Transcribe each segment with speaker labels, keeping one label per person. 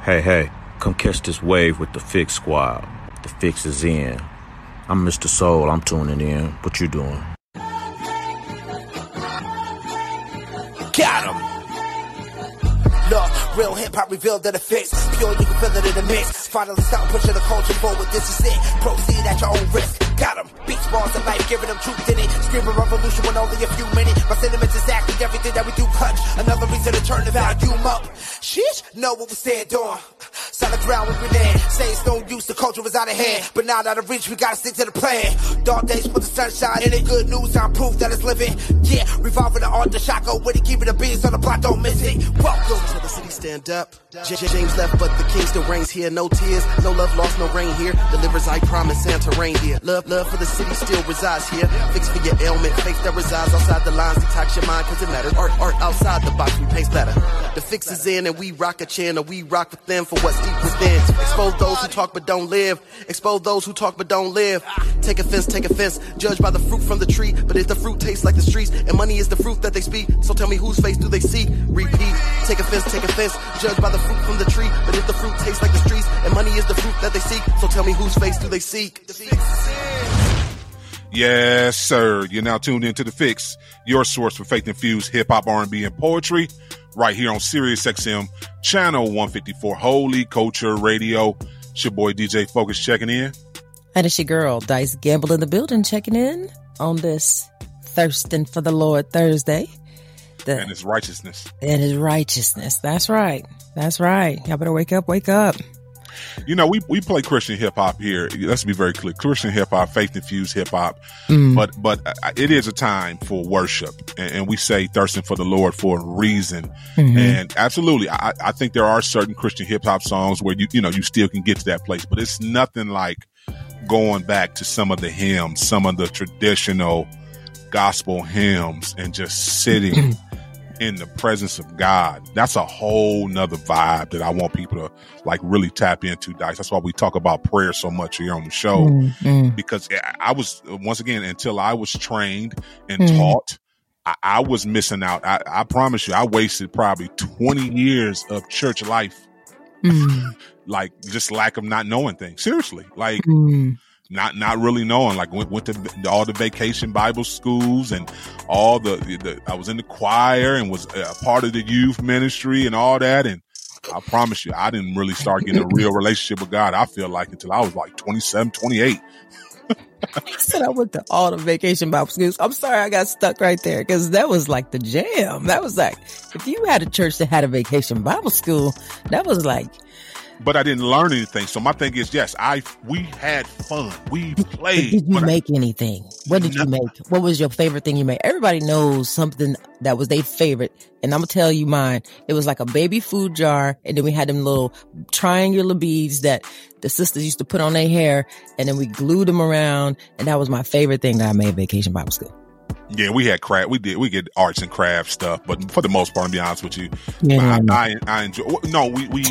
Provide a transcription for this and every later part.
Speaker 1: Hey, come catch this wave with the Fix Squad. The Fix is in. I'm Mr. Soul, I'm tuning in. What you doing?
Speaker 2: Got him! Look, real hip-hop revealed that the Fix. Pure, you can feel it in the mix. Finally stop pushing the culture forward, this is it. Proceed at your own risk. Got him! Beats, bars, and life, giving them truth in it. Screaming revolution when only a few minutes. My sentiments exactly everything that we do punch. Another reason to turn the volume up. Sheesh, know what we said, doing. Solid ground we land. Say it's no use, the culture is out of hand. But now out of reach, we gotta stick to the plan. Dark days put the sunshine in it. Good news, I'm proof that it's living. Yeah, revolving the art, the shotgun with it. Keeping the beats on the block, don't miss it. Welcome
Speaker 3: to the city, stand up. James left, but the king still reigns here. No tears, no love lost, no rain here. Delivers, I promise, Santa rain here. Love for the city still resides here. Fix for your ailment, faith that resides outside the lines. Detox your mind, cause it matters. Art outside the box, we paint better. The Fix is in and we rock a channel. We rock with them for what's deep within. Expose those who talk but don't live. Expose those who talk but don't live. Take offense, judge by the fruit from the tree. But if the fruit tastes like the streets, and money is the fruit that they speak, so tell me whose face do they see? Repeat, take offense, judge by the fruit from the tree. But if the fruit tastes like the streets, and money is the fruit that they seek, so tell me whose face do they seek?
Speaker 4: Yes, sir. You're now tuned into The Fix, your source for faith-infused hip-hop, R&B, and poetry, right here on Sirius XM, channel 154, Holy Culture Radio. It's your boy, DJ Focus, checking in.
Speaker 5: And it's your girl, Dice Gamble in the building, checking in on this Thirsting for the Lord Thursday.
Speaker 4: And His righteousness.
Speaker 5: And His righteousness. That's right. Y'all better wake up.
Speaker 4: You know, we play Christian hip hop here. Let's be very clear. Christian hip hop, faith infused hip hop. But it is a time for worship. And we say thirsting for the Lord for a reason. And absolutely, I think there are certain Christian hip hop songs where you still can get to that place, but it's nothing like going back to some of the hymns, some of the traditional gospel hymns, and just sitting in the presence of God. That's a whole nother vibe that I want people to like really tap into, Dice. That's why we talk about prayer so much here on the show, because I was, once again, until I was trained and taught, I was missing out. I promise you, I wasted probably 20 years of church life. Like just lack of not knowing things. Seriously. Like, not really knowing, like went to all the vacation Bible schools and all the I was in the choir and was a part of the youth ministry and all that. And I promise you, I didn't really start getting a real relationship with God, I feel like, until I was like 27, 28.
Speaker 5: He said I went to all the vacation Bible schools. I'm sorry I got stuck right there because that was like the jam. That was like, if you had a church that had a vacation Bible school, that was like...
Speaker 4: But I didn't learn anything. So my thing is, yes, we had fun. We played.
Speaker 5: Did you make anything? What did you make? What was your favorite thing you made? Everybody knows something that was their favorite. And I'm going to tell you mine. It was like a baby food jar. And then we had them little triangular beads that the sisters used to put on their hair. And then we glued them around. And that was my favorite thing that I made Vacation Bible School.
Speaker 4: Yeah, we had craft. We did arts and craft stuff, but for the most part, to be honest with you, I enjoy. No,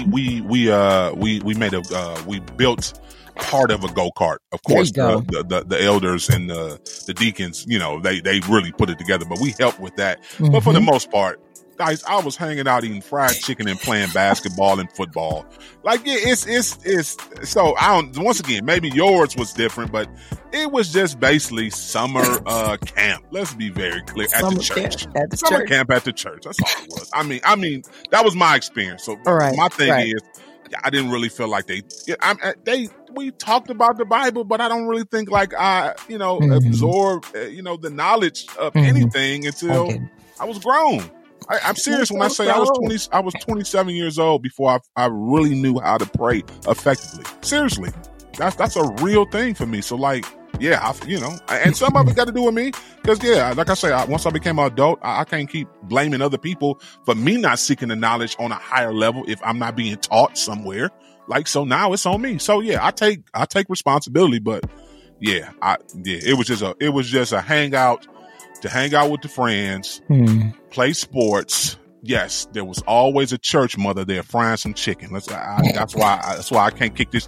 Speaker 4: we made we built part of a go-kart. Of course, the elders and the deacons, they really put it together, but we helped with that. But for the most part, guys, I was hanging out eating fried chicken and playing basketball and football. Like, yeah, it's so once again, maybe yours was different, but it was just basically summer camp. Let's be very clear. At the church. Summer camp at the church. That's all it was. I mean, that was my experience. So my thing is, I didn't really feel like we talked about the Bible, but I don't really think like I, absorb, the knowledge of anything until I was grown. I'm serious when I say I was 27 years old before I really knew how to pray effectively. Seriously, that's a real thing for me. So like, yeah, and some of it got to do with me because like I say, once I became an adult, I can't keep blaming other people for me not seeking the knowledge on a higher level if I'm not being taught somewhere. Like, so now it's on me. So yeah, I take responsibility, but it was just a hangout. To hang out with the friends, play sports. Yes, there was always a church mother there frying some chicken. That's why I can't kick this chicken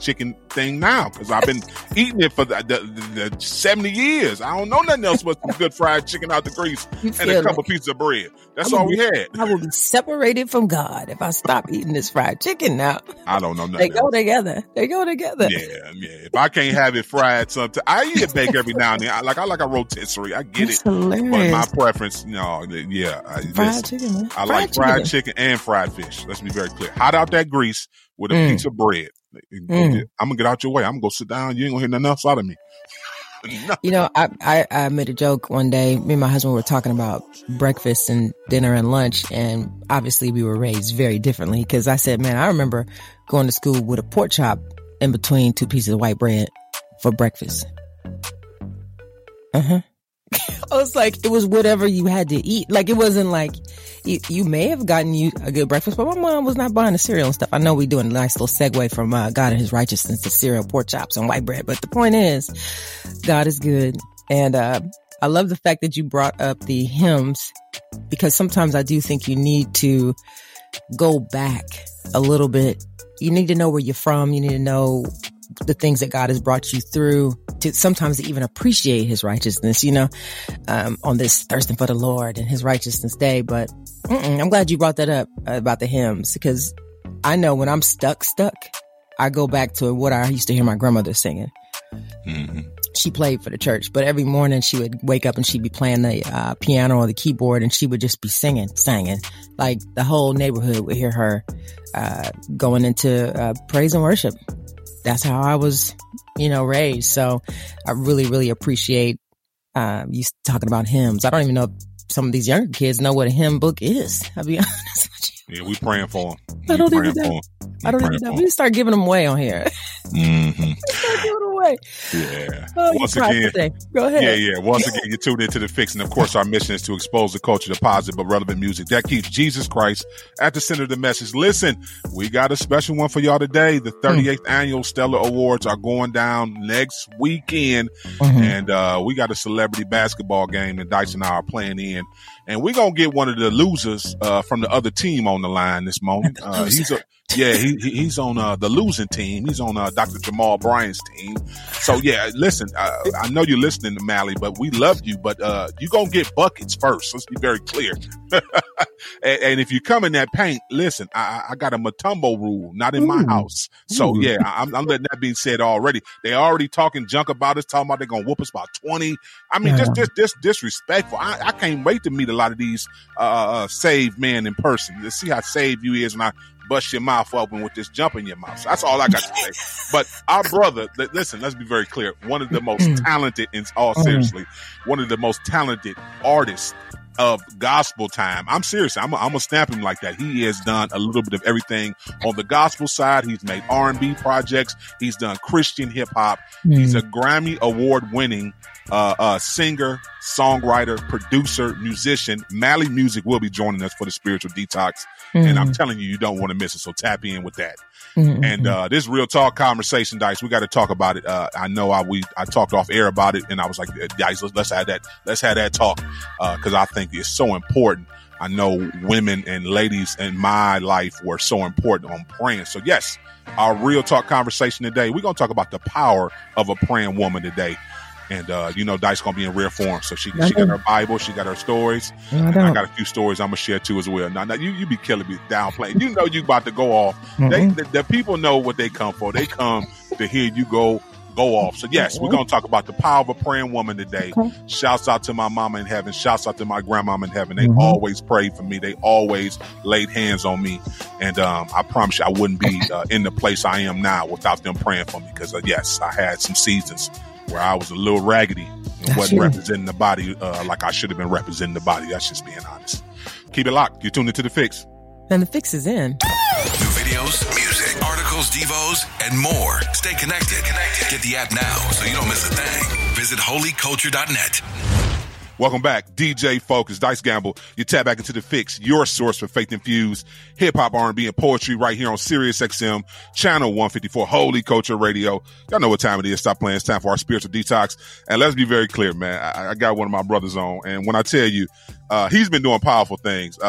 Speaker 4: thing now because I've been eating it for the 70 years. I don't know nothing else but some good fried chicken out the grease and a couple pieces of bread. That's all we had.
Speaker 5: I will be separated from God if I stop eating this fried chicken now.
Speaker 4: I don't know nothing.
Speaker 5: They go together. They go together.
Speaker 4: Yeah. If I can't have it fried, sometimes I eat it baked every now and then. I like a rotisserie. I get
Speaker 5: That's
Speaker 4: it,
Speaker 5: hilarious.
Speaker 4: but my preference,
Speaker 5: fried chicken. Man.
Speaker 4: I like fried chicken and fried fish. Let's be very clear. Hot out that grease with a piece of bread. I'm gonna get out your way. I'm gonna go sit down. You ain't gonna hear nothing else out of me.
Speaker 5: You know, I made a joke one day. Me and my husband were talking about breakfast and dinner and lunch, and obviously we were raised very differently. Because I said, man, I remember going to school with a pork chop in between 2 pieces of white bread for breakfast. I was like, it was whatever you had to eat. Like, it wasn't like you may have gotten you a good breakfast, but my mom was not buying the cereal and stuff. I know we're doing a nice little segue from God and his righteousness to cereal, pork chops, and white bread. But the point is, God is good. And I love the fact that you brought up the hymns, because sometimes I do think you need to go back a little bit. You need to know where you're from. You need to know the things that God has brought you through to sometimes even appreciate his righteousness, on this thirsting for the Lord and his righteousness day. But I'm glad you brought that up about the hymns, because I know when I'm stuck, I go back to what I used to hear my grandmother singing. Mm-hmm. She played for the church, but every morning she would wake up and she'd be playing the piano or the keyboard, and she would just be singing. Like the whole neighborhood would hear her going into praise and worship. That's how I was, raised. So I really, really appreciate you talking about hymns. I don't even know if some of these younger kids know what a hymn book is. I'll be honest with you.
Speaker 4: Yeah, we praying for them.
Speaker 5: I don't even know. We start giving them away on here.
Speaker 4: Mm-hmm.
Speaker 5: Start giving them away.
Speaker 4: Yeah.
Speaker 5: Once again, go ahead.
Speaker 4: Yeah. Once again, you tuned into The Fix. And of course, our mission is to expose the culture to positive but relevant music that keeps Jesus Christ at the center of the message. Listen, we got a special one for y'all today. The 38th annual Stellar Awards are going down next weekend. Mm-hmm. And we got a celebrity basketball game that Dice and I are playing in. And we're going to get one of the losers from the other team on the line this moment. He's on the losing team. He's on Dr. Jamal Bryant's team. So, yeah, listen, I know you're listening to Mally, but we love you. But you're going to get buckets first. Let's be very clear. and if you come in that paint, listen, I got a Matumbo rule, not in my house. So, yeah, I'm letting that being said already. They already talking junk about us, talking about they're going to whoop us by 20. I mean, just disrespectful. I can't wait to meet a lot of these saved men in person to see how saved you is when I bust your mouth open with this jump in your mouth. So that's all I got to say. But our brother, listen, let's be very clear. One of the most talented, in all seriously, one of the most talented artists of gospel time. I'm serious. I'm gonna snap him like that. He has done a little bit of everything on the gospel side. He's made R&B projects. He's done Christian hip hop. He's a Grammy award winning singer, songwriter, producer, musician. Mally Music will be joining us for the Spiritual Detox. And I'm telling you, you don't want to miss it. So tap in with that. And this real talk conversation, Dice, we got to talk about it. I know I talked off air about it, and I was like, Dice, let's have that talk because I think it's so important. I know women and ladies in my life were so important on praying. So yes, our real talk conversation today, we're gonna talk about the power of a praying woman today. And, Dice going to be in rare form. So she got her Bible. She got her stories. I got a few stories I'm going to share too as well. Now you be killing me downplaying. You know you about to go off. The people know what they come for. They come to hear you go off. So, yes, we're going to talk about the power of a praying woman today. Shouts out to my mama in heaven. Shouts out to my grandmama in heaven. They always prayed for me. They always laid hands on me. And I promise you I wouldn't be in the place I am now without them praying for me because, yes, I had some seasons where I was a little raggedy and wasn't representing the body like I should have been representing the body. That's just being honest. Keep it locked. You're tuned into The Fix.
Speaker 5: And The Fix is in.
Speaker 6: New videos, music, articles, devos, and more. Stay connected. Get the app now so you don't miss a thing. Visit holyculture.net.
Speaker 4: Welcome back. DJ Focus, Dice Gamble. You tap back into The Fix, your source for faith-infused hip-hop, R&B, and poetry right here on Sirius XM, channel 154, Holy Culture Radio. Y'all know what time it is. Stop playing. It's time for our spiritual detox. And let's be very clear, man. I got one of my brothers on, and when I tell you, he's been doing powerful things.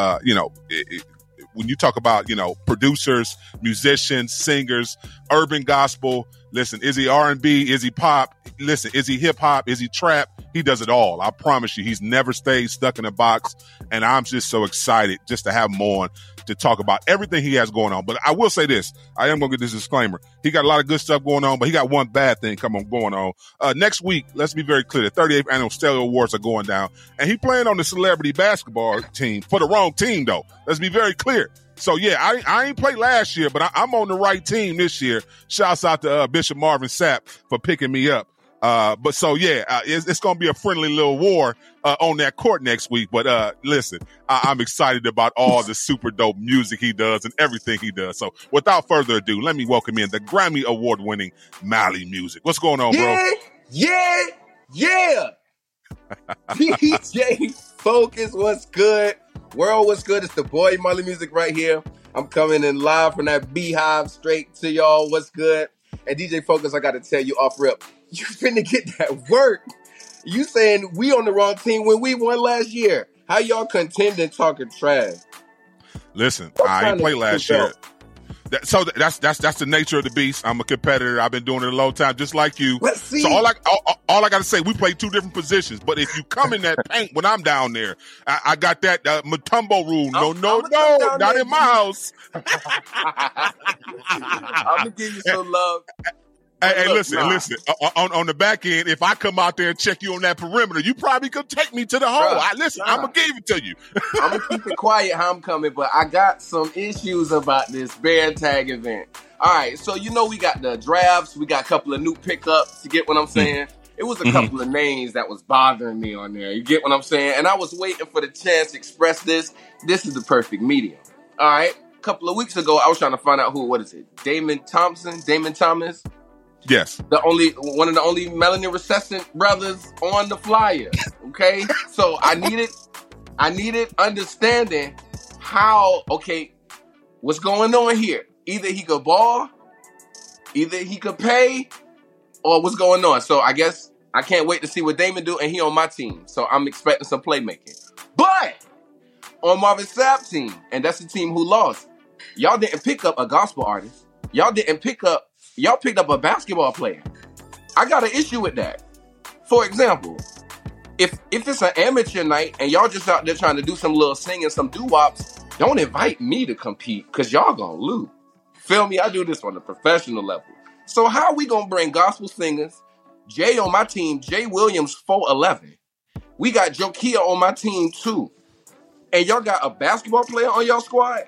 Speaker 4: When you talk about, producers, musicians, singers, urban gospel, Listen, is he R&B? Is he pop? Listen, is he hip hop? Is he trap? He does it all. I promise you, he's never stayed stuck in a box. And I'm just so excited just to have him on to talk about everything he has going on. But I will say this. I am going to get this disclaimer. He got a lot of good stuff going on, but he got one bad thing going on. Next week, let's be very clear. The 38th Annual Stellar Awards are going down. And he playing on the celebrity basketball team for the wrong team, though. Let's be very clear. So, yeah, I ain't played last year, but I'm on the right team this year. Shouts out to Bishop Marvin Sapp for picking me up. But so, yeah, it's going to be a friendly little war on that court next week. But listen, I'm excited about all the super dope music he does and everything he does. So without further ado, let me welcome in the Grammy Award-winning Mally Music. What's going on, bro?
Speaker 7: Yeah. DJ Focus, what's good? World, what's good? It's the boy Mally Music right here. I'm coming in live from that beehive straight to y'all. What's good? And DJ Focus, I got to tell you off rip, you finna get that work. You saying we on the wrong team when we won last year. How y'all contending talking trash?
Speaker 4: Listen, I ain't played last year. That's the nature of the beast. I'm a competitor. I've been doing it a long time, just like you.
Speaker 7: Let's see.
Speaker 4: So all I got to say, we play two different positions. But if you come in that paint when I'm down there, I got that Mutombo rule. No, not in my house.
Speaker 7: I'm gonna give you some love.
Speaker 4: Hey, listen. On the back end, if I come out there and check you on that perimeter, you probably could take me to the hole. I'm gonna give it to you.
Speaker 7: I'm gonna keep it quiet how I'm coming, but I got some issues about this bear tag event. All right, so we got the drafts, we got a couple of new pickups. You get what I'm saying? It was a couple of names that was bothering me on there. You get what I'm saying? And I was waiting for the chance to express this. This is the perfect medium. All right, a couple of weeks ago, I was trying to find out what is it? Damon Thomas.
Speaker 4: Yes.
Speaker 7: One of the only melanin recessant brothers on the flyer. Okay? So I needed understanding what's going on here. Either he could ball, either he could pay, or what's going on. So I guess I can't wait to see what Damon do, and he on my team. So I'm expecting some playmaking. But on Marvin Sapp's team, and that's the team who lost, y'all didn't pick up a gospel artist. Y'all picked up a basketball player. I got an issue with that. For example, if it's an amateur night and y'all just out there trying to do some little singing, some doo-wops, don't invite me to compete because y'all gonna lose. Feel me? I do this on the professional level. So how are we gonna bring gospel singers? Jay on my team, Jay Williams 4'11". We got Jokia on my team too. And y'all got a basketball player on y'all squad?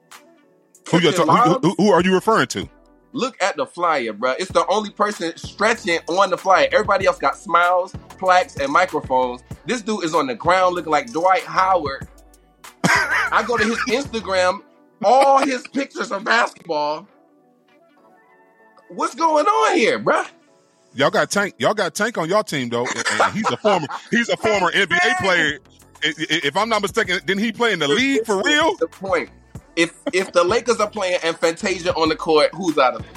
Speaker 4: Who are you referring to?
Speaker 7: Look at the flyer, bro. It's the only person stretching on the flyer. Everybody else got smiles, plaques, and microphones. This dude is on the ground looking like Dwight Howard. I go to his Instagram. All his pictures are basketball. What's going on here, bro?
Speaker 4: Y'all got Tank on your team though. And he's a former NBA player. If I'm not mistaken, didn't he play in the league for real?
Speaker 7: The point. If the Lakers are playing and Fantasia on the court, who's out of?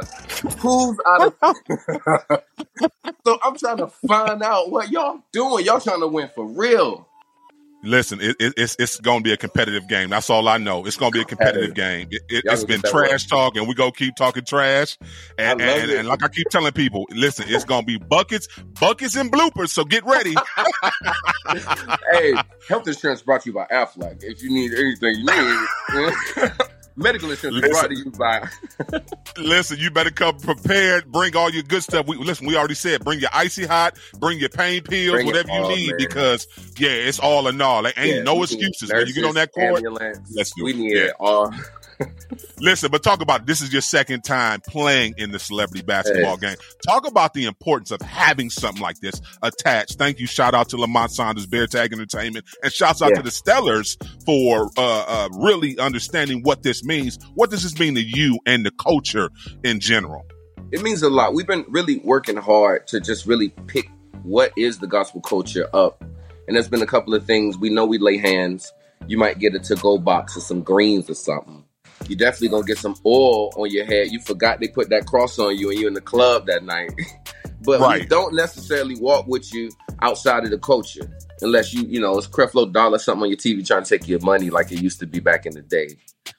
Speaker 7: So I'm trying to find out what y'all doing. Y'all trying to win for real.
Speaker 4: Listen, it's going to be a competitive game. That's all I know. It's going to be a competitive game. It's been trash talk, and we're going to keep talking trash. And like I keep telling people, listen, it's going to be buckets, and bloopers, so get ready.
Speaker 7: Hey, health insurance brought to you by Aflac. If you need anything you need, medical insurance is brought to you by...
Speaker 4: Listen, you better come prepared. Bring all your good stuff. We already said, bring your Icy Hot, bring your pain pills, whatever you need, man. Because, it's all in all. There ain't no excuses. When you get on that court, let's do it.
Speaker 7: We need it all.
Speaker 4: Listen, but talk about this is your second time playing in the celebrity basketball game. Talk about the importance of having something like this attached. Thank you. Shout out to Lamont Saunders, Bear Tag Entertainment, and shouts out to the Stellars for really understanding what this means. What does this mean to you and the culture in general?
Speaker 7: It means a lot. We've been really working hard to just really pick what is the gospel culture up. And there's been a couple of things. We know we lay hands. You might get a to-go box or some greens or something. You definitely gonna get some oil on your head. You forgot they put that cross on you and you in the club that night. But we don't necessarily walk with you outside of the culture. Unless you know, it's Creflo Dollar, something on your TV trying to take your money like it used to be back in the day.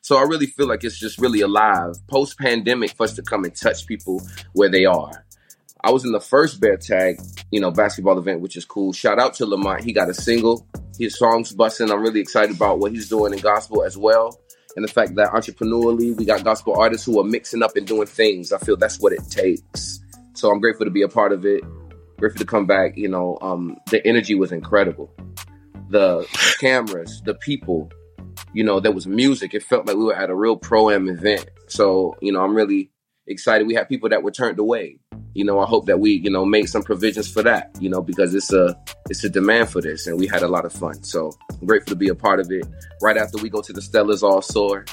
Speaker 7: So I really feel like it's just really alive. Post-pandemic, for us to come and touch people where they are. I was in the first Bear Tag, basketball event, which is cool. Shout out to Lamont. He got a single. His song's busting. I'm really excited about what he's doing in gospel as well. And the fact that entrepreneurially, we got gospel artists who are mixing up and doing things. I feel that's what it takes. So I'm grateful to be a part of it. Grateful to come back. The energy was incredible. The cameras, the people, there was music. It felt like we were at a real pro-am event. So, I'm really excited. We had people that were turned away. I hope that we, made some provisions for that, because it's a demand for this, and we had a lot of fun. So I'm grateful to be a part of it. Right after we go to the Stellars All Soar.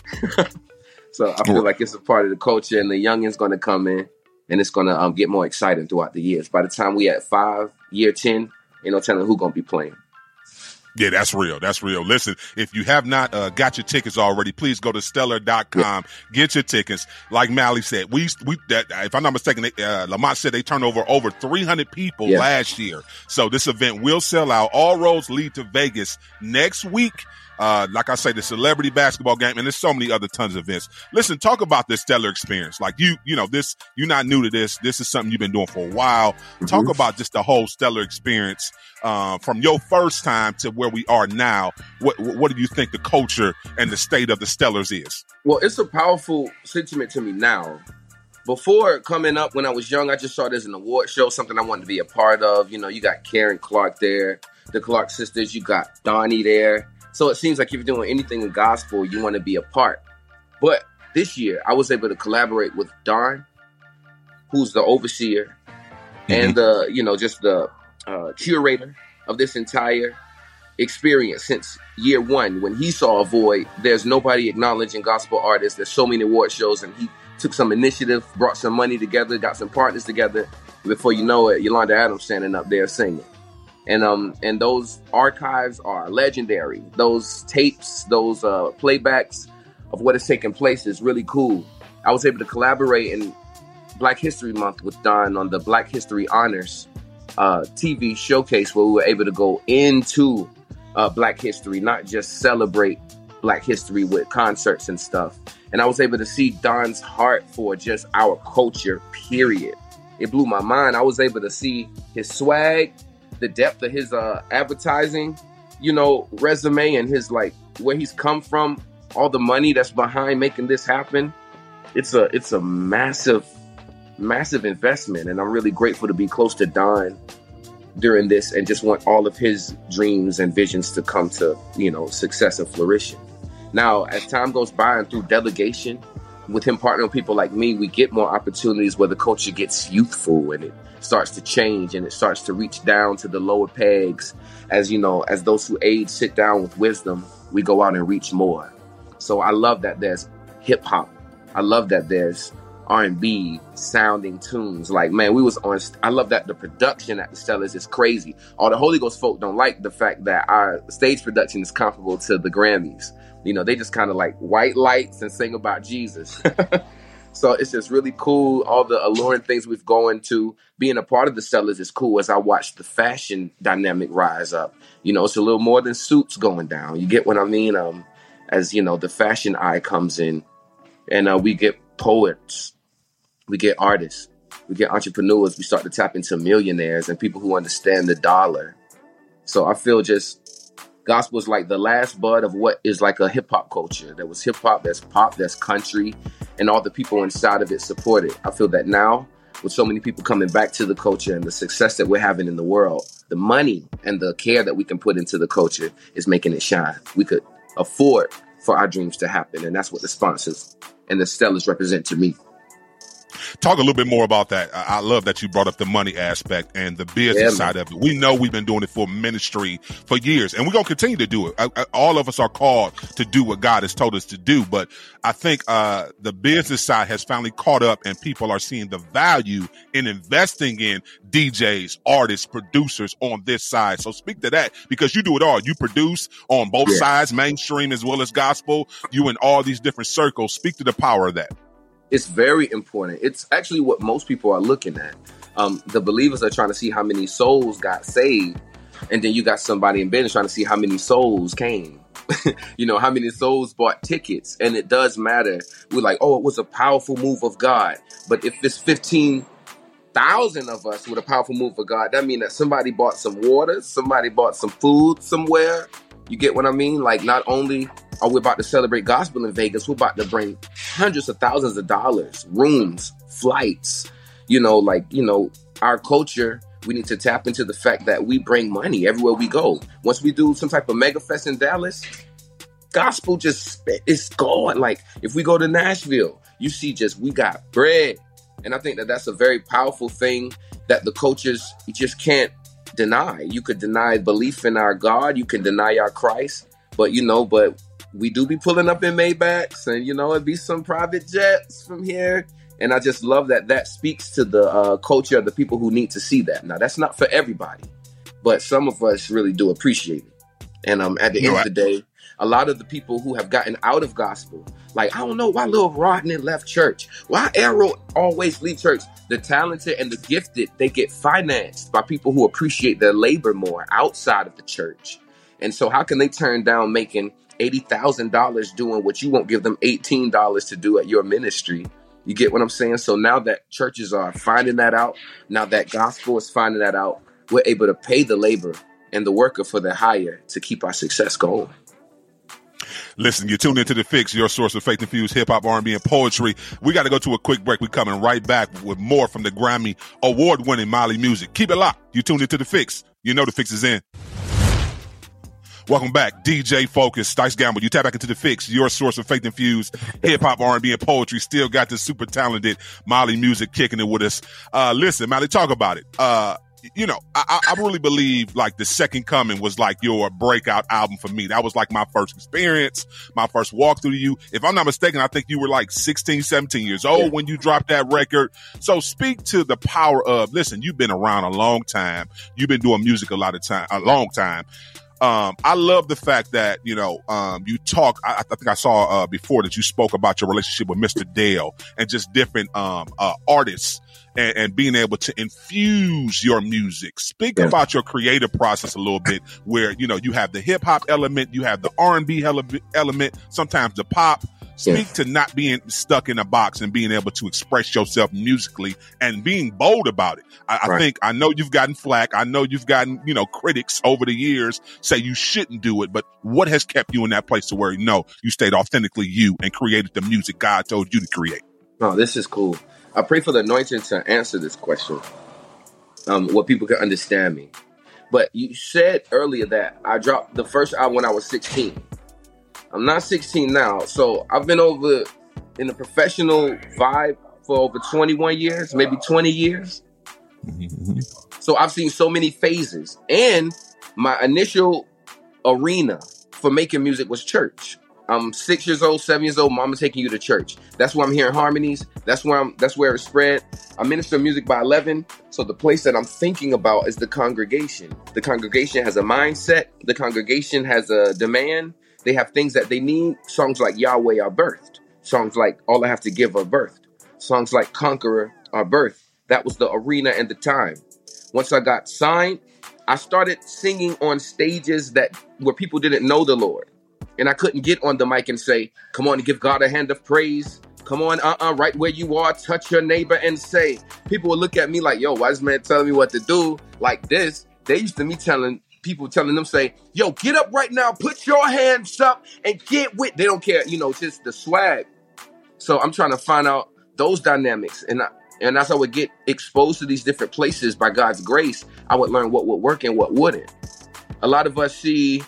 Speaker 7: So I feel like it's a part of the culture, and the youngins going to come in, and it's going to get more exciting throughout the years. By the time we at 5, year 10, ain't no telling who going to be playing.
Speaker 4: Yeah, that's real. That's real. Listen, if you have not got your tickets already, please go to stellar.com. Get your tickets. Like Mally said, if I'm not mistaken, Lamont said they turned over 300 people last year. So this event will sell out. All roads lead to Vegas next week. Like I say, the celebrity basketball game, and there's so many other tons of events. Listen, talk about this stellar experience. Like you're not new to this. This is something you've been doing for a while. Mm-hmm. Talk about just the whole stellar experience, from your first time to where we are now. What do you think the culture and the state of the Stellars is?
Speaker 7: Well, it's a powerful sentiment to me now. Before coming up, when I was young, I just saw it as an award show, something I wanted to be a part of. You got Karen Clark there, the Clark sisters, you got Donnie there. So it seems like if you're doing anything in gospel, you want to be a part. But this year, I was able to collaborate with Don, who's the overseer, and the curator of this entire experience since year one. When he saw a void, there's nobody acknowledging gospel artists. There's so many award shows, and he took some initiative, brought some money together, got some partners together. Before you know it, Yolanda Adams standing up there singing. And those archives are legendary. Those tapes, those playbacks of what has taken place is really cool. I was able to collaborate in Black History Month with Don on the Black History Honors TV showcase, where we were able to go into Black history, not just celebrate Black history with concerts and stuff. And I was able to see Don's heart for just our culture, period. It blew my mind. I was able to see his swag, the depth of his advertising, resume, and his where he's come from, all the money that's behind making this happen. It's a massive, massive investment, and I'm really grateful to be close to Don during this, and just want all of his dreams and visions to come to success and flourishing. Now, as time goes by and through delegation, with him partnering with people like me, we get more opportunities where the culture gets youthful and it starts to change and it starts to reach down to the lower pegs. As as those who age sit down with wisdom, we go out and reach more. So I love that there's hip hop. I love that there's R&B sounding tunes. I love that the production at the Stellars is crazy. All the Holy Ghost folk don't like the fact that our stage production is comparable to the Grammys. They just kind of like white lights and sing about Jesus. So it's just really cool. All the alluring things we've gone to. Being a part of the Stellars is cool as I watch the fashion dynamic rise up. It's a little more than suits going down. You get what I mean? As the fashion eye comes in, and we get poets, we get artists, we get entrepreneurs. We start to tap into millionaires and people who understand the dollar. So I feel gospel is like the last bud of what is like a hip hop culture. There was hip hop, there's pop, there's country, and all the people inside of it support it. I feel that now, with so many people coming back to the culture and the success that we're having in the world, the money and the care that we can put into the culture is making it shine. We could afford for our dreams to happen, and that's what the sponsors and the Stellars represent to me.
Speaker 4: Talk a little bit more about that. I love that you brought up the money aspect and the business side of it. We know we've been doing it for ministry for years, and we're going to continue to do it. All of us are called to do what God has told us to do, but I think the business side has finally caught up, and people are seeing the value in investing in DJs, artists, producers on this side. So speak to that, because you do it all. You produce on both sides, mainstream as well as gospel. You in all these different circles. Speak to the power of that.
Speaker 7: It's very important. It's actually what most people are looking at. The believers are trying to see how many souls got saved. And then you got somebody in business trying to see how many souls came. You know, how many souls bought tickets? And it does matter. We're like, oh, it was a powerful move of God. But if it's 15,000 of us with a powerful move of God, that means that somebody bought some water, somebody bought some food somewhere. You get what I mean? Like, not only are we about to celebrate gospel in Vegas, we're about to bring hundreds of thousands of dollars, rooms, flights, our culture. We need to tap into the fact that we bring money everywhere we go. Once we do some type of mega fest in Dallas, gospel it's gone. Like, if we go to Nashville, you see we got bread. And I think that that's a very powerful thing that the cultures, you just can't deny. You could deny belief in our God. You can deny our Christ. But we do be pulling up in Maybachs, and, it'd be some private jets from here. And I just love that speaks to the culture of the people who need to see that. Now, that's not for everybody, but some of us really do appreciate it. And at the end of the day, a lot of the people who have gotten out of gospel, like, I don't know why Lil Rodney left church. Why Arrow always leave church? The talented and the gifted, they get financed by people who appreciate their labor more outside of the church. And so how can they turn down making $80,000 doing what you won't give them $18 to do at your ministry? You get what I'm saying? So now that churches are finding that out, now that gospel is finding that out, we're able to pay the labor and the worker for the hire to keep our success going.
Speaker 4: Listen, you're tuned into The Fix, your source of faith-infused hip-hop, R&B, and poetry. We got to go to a quick break. We're coming right back with more from the Grammy award-winning Mali Music. Keep it locked. You tuned into The Fix. You know The Fix is in. Welcome back, DJ Focus, Dice Gamble. You tap back into The Fix, your source of faith-infused hip-hop, R&B, and poetry. Still got the super talented Mali Music kicking it with us. Listen, Mali, talk about it. I really believe like The Second Coming was like your breakout album for me. That was like my first experience, my first walk through you. If I'm not mistaken, I think you were like 16, 17 years old when you dropped that record. So speak to the power of, listen, you've been around a long time. You've been doing music a long time. I love the fact that, you talk, I think I saw before that you spoke about your relationship with Mr. Dale and just different artists and being able to infuse your music. Speak about your creative process a little bit where, you have the hip hop element, you have the R&B element, sometimes the pop. Speak to not being stuck in a box and being able to express yourself musically and being bold about it. I know you've gotten flack. I know you've gotten, critics over the years say you shouldn't do it, but what has kept you in that place to where, you stayed authentically you and created the music God told you to create?
Speaker 7: Oh, this is cool. I pray for the anointing to answer this question, where people can understand me. But you said earlier that I dropped the first album when I was 16. I'm not 16 now, so I've been over in the professional vibe for over 21 years, maybe 20 years. So I've seen so many phases. And my initial arena for making music was church. I'm 6 years old, 7 years old, mama taking you to church. That's where I'm hearing harmonies. That's where it spread. I minister music by 11. So the place that I'm thinking about is the congregation. The congregation has a mindset. The congregation has a demand. They have things that they need. Songs like Yahweh are birthed. Songs like All I Have to Give are birthed. Songs like Conqueror are birthed. That was the arena and the time. Once I got signed, I started singing on stages where people didn't know the Lord. And I couldn't get on the mic and say, come on and give God a hand of praise. Come on, right where you are, touch your neighbor and say. People would look at me like, yo, why is this man telling me what to do like this? They used to me telling them, say, yo, get up right now, put your hands up and get with. They don't care, just the swag. So I'm trying to find out those dynamics. And as I would get exposed to these different places by God's grace, I would learn what would work and what wouldn't. A lot of us see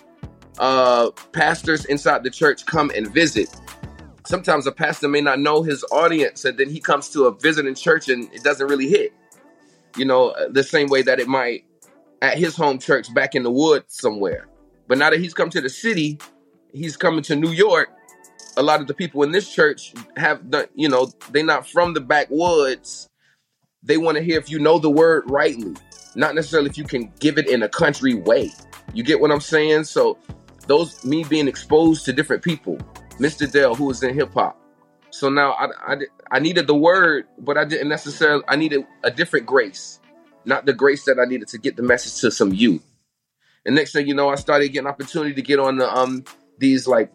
Speaker 7: pastors inside the church come and visit. Sometimes a pastor may not know his audience, and then he comes to a visiting church and it doesn't really hit. The same way that it might at his home church back in the woods somewhere. But now that he's come to the city, he's coming to New York. A lot of the people in this church have done, they're not from the backwoods. They want to hear if you know the word rightly, not necessarily if you can give it in a country way. You get what I'm saying? So me being exposed to different people, Mr. Dale, who was in hip hop. So now I needed the word, but I didn't necessarily, I needed a different grace. Not the grace that I needed to get the message to some youth. And next thing you know, I started getting opportunity to get on the these like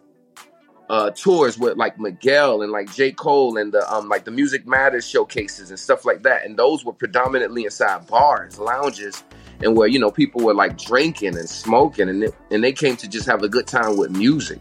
Speaker 7: tours with like Miguel and like J. Cole and the like the Music Matters showcases and stuff like that. And those were predominantly inside bars, lounges, and where, you know, people were like drinking and smoking, and they came to just have a good time with music.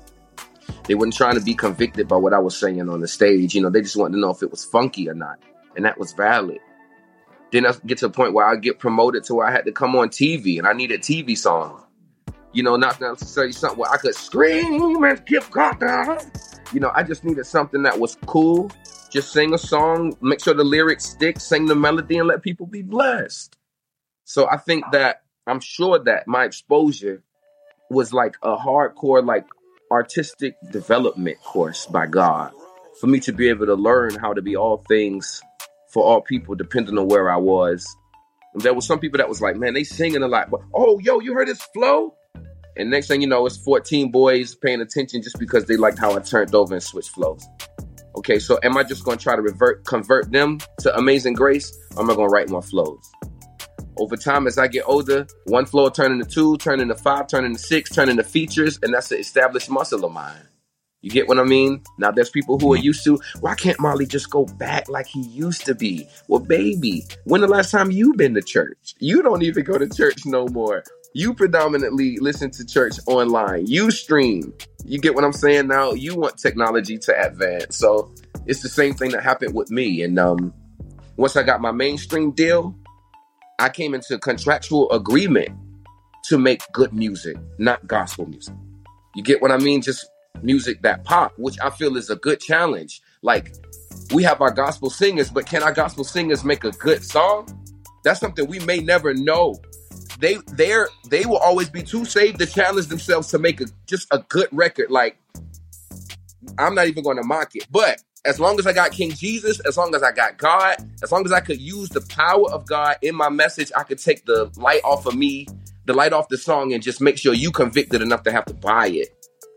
Speaker 7: They weren't trying to be convicted by what I was saying on the stage. You know, they just wanted to know if it was funky or not. And that was valid. Then I get to a point where I get promoted to where I had to come on TV and I needed TV songs. You know, not necessarily something where I could scream and give God down. You know, I just needed something that was cool. Just sing a song, make sure the lyrics stick, sing the melody, and let people be blessed. So I think that, I'm sure that my exposure was like a hardcore, like artistic development course by God for me to be able to learn how to be all things for all people, depending on where I was. And there were some people that was like, man, they singing a lot, but oh, yo, you heard his flow? And next thing you know, it's 14 boys paying attention just because they liked how I turned over and switched flows. Okay, so am I just going to try to convert them to Amazing Grace? Or am I going to write more flows? Over time, as I get older, one flow turn into 2, turn into 5, turn into 6, turn into features, and that's an established muscle of mine. You get what I mean? Now, there's people who are used to, why can't Marley just go back like he used to be? Well, baby, when the last time you been to church? You don't even go to church no more. You predominantly listen to church online. You stream. You get what I'm saying now? You want technology to advance. So it's the same thing that happened with me. And once I got my mainstream deal, I came into contractual agreement to make good music, not gospel music. You get what I mean? Just music that pop, which I feel is a good challenge. Like, we have our gospel singers, but can our gospel singers make a good song? That's something we may never know. They will always be too saved to challenge themselves to make just a good record. Like, I'm not even going to mock it. But as long as I got King Jesus, as long as I got God, as long as I could use the power of God in my message, I could take the light off of me, the light off the song, and just make sure you convicted enough to have to buy it.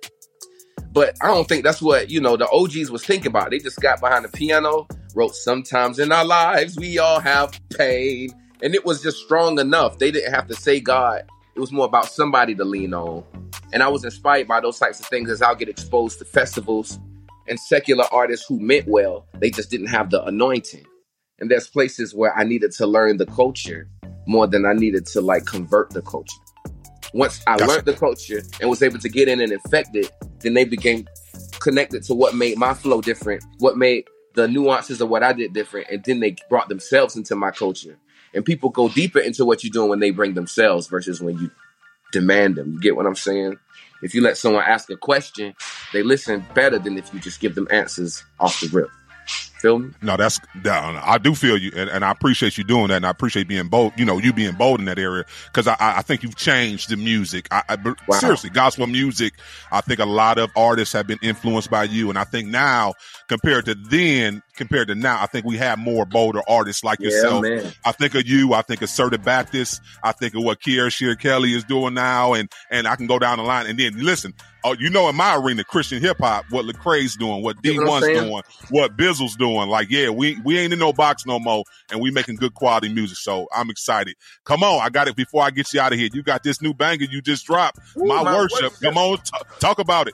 Speaker 7: But I don't think that's what, you know, the OGs was thinking about. They just got behind the piano, wrote sometimes in our lives we all have pain. And it was just strong enough. They didn't have to say God. It was more about somebody to lean on. And I was inspired by those types of things as I'll get exposed to festivals and secular artists who meant well. They just didn't have the anointing. And there's places where I needed to learn the culture more than I needed to like convert the culture. Once I learned the culture and was able to get in and infect it, then they became connected to what made my flow different, what made the nuances of what I did different. And then they brought themselves into my culture. And people go deeper into what you're doing when they bring themselves versus when you demand them. You get what I'm saying? If you let someone ask a question, they listen better than if you just give them answers off the rip. Feel me?
Speaker 4: No, I do feel you, and I appreciate you doing that, and I appreciate being bold. You know, you being bold in that area, because I think you've changed the music. Wow. Seriously, gospel music. I think a lot of artists have been influenced by you, and I think now compared to now, I think we have more bolder artists like yourself. Man. I think of you. I think of Assertive Baptist. I think of what Kiera Shear Kelly is doing now, and I can go down the line. And then listen. Oh, you know, in my arena, Christian hip hop, what Lecrae's doing, what D1's doing, what Bizzle's doing. Like, yeah, we ain't in no box no more, and we making good quality music. So I'm excited. Come on, I got it before I get you out of here. You got this new banger you just dropped, My Worship. Come on, talk about it.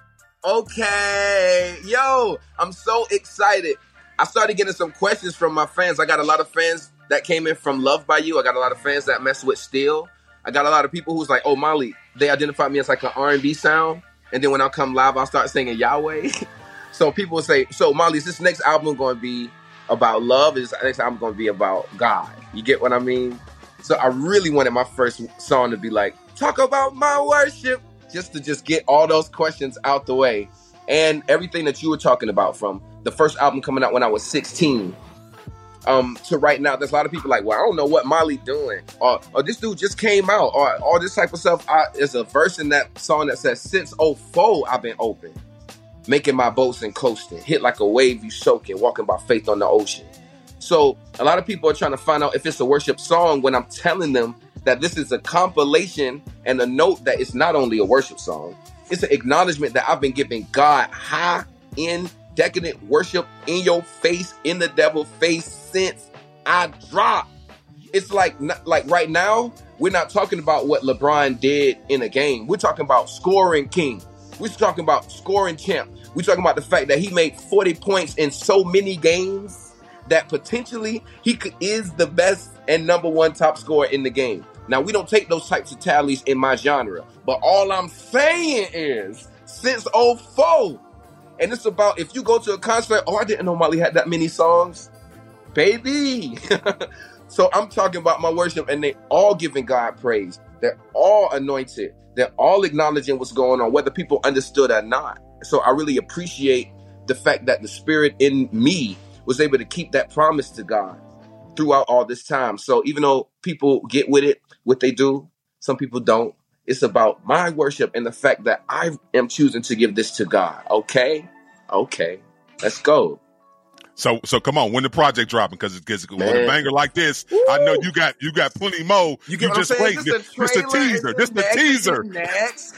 Speaker 7: Okay, yo, I'm so excited. I started getting some questions from my fans. I got a lot of fans that came in from Loved by You. I got a lot of fans that mess with Still. I got a lot of people who's like, oh, Molly, they identify me as like an R&B sound. And then when I come live, I'll start singing Yahweh. So people will say, so Molly, is this next album going to be about love? Is this next album going to be about God? You get what I mean? So I really wanted my first song to be like, talk about my worship, just to get all those questions out the way. And everything that you were talking about, from the first album coming out when I was 16 to right now, there's a lot of people like, well, I don't know what Molly doing, or this dude just came out, or all this type of stuff. There's a verse in that song that says, since 04, I've been open, making my boats and coasting, hit like a wave you soaking, walking by faith on the ocean. So a lot of people are trying to find out if it's a worship song when I'm telling them that this is a compilation and a note that it's not only a worship song. It's an acknowledgement that I've been giving God high-end, decadent worship in your face, in the devil's face since I dropped. It's like right now, we're not talking about what LeBron did in a game. We're talking about scoring king. We're talking about scoring champ. We're talking about the fact that he made 40 points in so many games that potentially he is the best and number one top scorer in the game. Now, we don't take those types of tallies in my genre, but all I'm saying is since 04, and it's about if you go to a concert, I didn't know Molly had that many songs. Baby. So I'm talking about my worship, and they all giving God praise. They're all anointed. They're all acknowledging what's going on, whether people understood or not. So I really appreciate the fact that the Spirit in me was able to keep that promise to God throughout all this time. So even though people get with it, what they do, some people don't. It's about my worship and the fact that I am choosing to give this to God. Okay, let's go.
Speaker 4: So come on, when the project dropping? Because with a banger like this, woo, I know you got plenty more.
Speaker 7: You just wait. This the teaser.
Speaker 4: This the teaser.
Speaker 7: Next.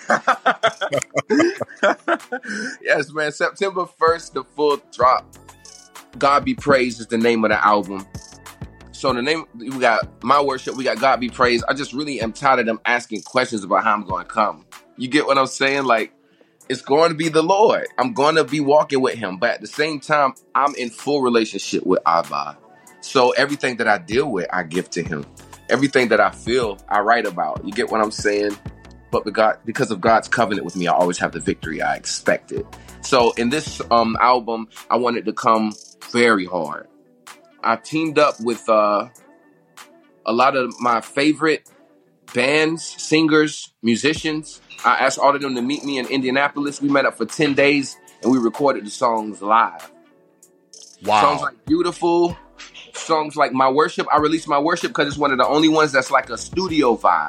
Speaker 7: Yes, man. September 1st, the full drop. God Be Praised is the name of the album. So the name, we got My Worship, we got God Be Praised. I just really am tired of them asking questions about how I'm going to come. You get what I'm saying? Like, it's going to be the Lord. I'm going to be walking with him. But at the same time, I'm in full relationship with Abba. So everything that I deal with, I give to him. Everything that I feel, I write about. You get what I'm saying? But because of God's covenant with me, I always have the victory I expected. So in this album, I wanted to come very hard. I teamed up with a lot of my favorite bands, singers, musicians. I asked all of them to meet me in Indianapolis. We met up for 10 days and we recorded the songs live.
Speaker 4: Wow.
Speaker 7: Songs like Beautiful, songs like My Worship. I released My Worship because it's one of the only ones that's like a studio vibe.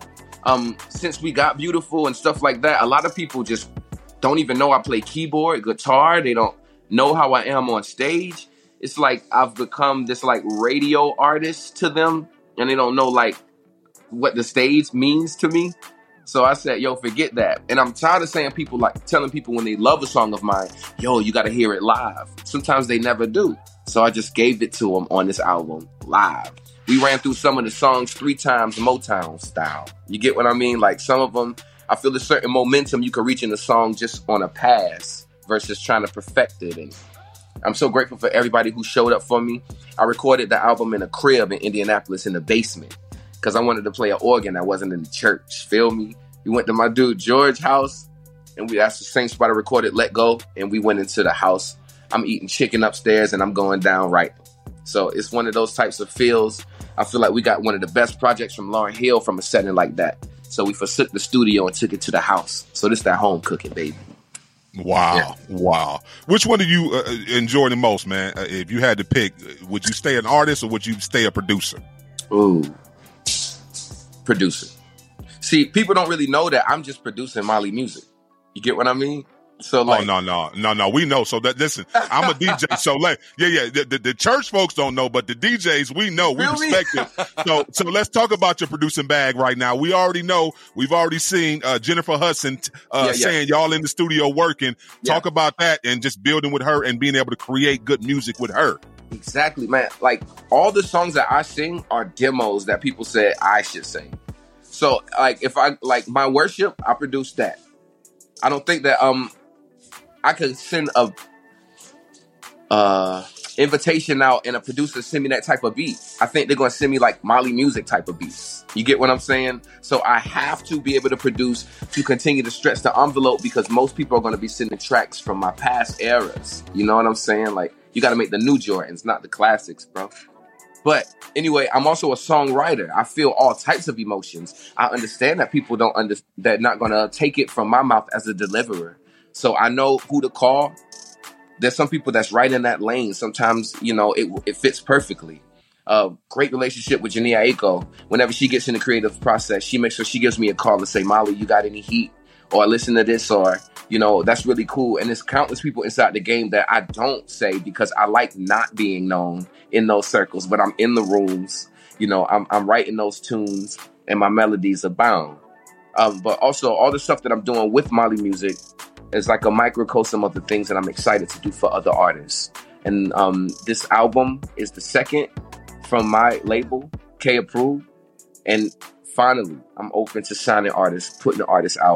Speaker 7: Since we got Beautiful and stuff like that, a lot of people just don't even know I play keyboard, guitar. They don't know how I am on stage. It's like I've become this like radio artist to them and they don't know like what the stage means to me. So I said, yo, forget that. And I'm tired of saying people like telling people when they love a song of mine, yo, you got to hear it live. Sometimes they never do. So I just gave it to them on this album live. We ran through some of the songs 3 times Motown style. You get what I mean? Like some of them, I feel a certain momentum you can reach in the song just on a pass versus trying to perfect it. And I'm so grateful for everybody who showed up for me. I recorded the album in a crib in Indianapolis in the basement because I wanted to play an organ that wasn't in the church. Feel me? We went to my dude George's house and that's the same spot I recorded Let Go. And we went into the house. I'm eating chicken upstairs and I'm going down right. So it's one of those types of feels. I feel like we got one of the best projects from Lauryn Hill from a setting like that. So we forsook the studio and took it to the house. So this that home cooking, baby.
Speaker 4: Wow.
Speaker 7: Yeah.
Speaker 4: Wow. Which one do you enjoy the most, man? If you had to pick, would you stay an artist or would you stay a producer?
Speaker 7: Ooh. Producer. See, people don't really know that I'm just producing Molly music. You get what I mean? So like,
Speaker 4: no. We know. So that listen, I'm a DJ. So the church folks don't know, but the DJs we know, we respect it. So let's talk about your producing bag right now. We already know. We've already seen Jennifer Hudson saying y'all in the studio working. Talk about that and just building with her and being able to create good music with her.
Speaker 7: Exactly, man. Like all the songs that I sing are demos that people said I should sing. So like if I like My Worship, I produced that. I don't think that I could send a invitation out and a producer send me that type of beat. I think they're going to send me like Molly music type of beats. You get what I'm saying? So I have to be able to produce to continue to stretch the envelope because most people are going to be sending tracks from my past eras. You know what I'm saying? Like you got to make the new Jordans, not the classics, bro. But anyway, I'm also a songwriter. I feel all types of emotions. I understand that people they're not going to take it from my mouth as a deliverer. So I know who to call. There's some people that's right in that lane. Sometimes, you know, it fits perfectly. Great relationship with Jania Aiko. Whenever she gets in the creative process, she makes sure she gives me a call and say, Molly, you got any heat? Or listen to this, or, you know, that's really cool. And there's countless people inside the game that I don't say because I like not being known in those circles, but I'm in the rooms, you know, I'm writing those tunes and my melodies abound. But also all the stuff that I'm doing with Molly music is like a microcosm of the things that I'm excited to do for other artists. And this album is the second from my label, K Approved. And finally, I'm open to signing artists, putting the artists out.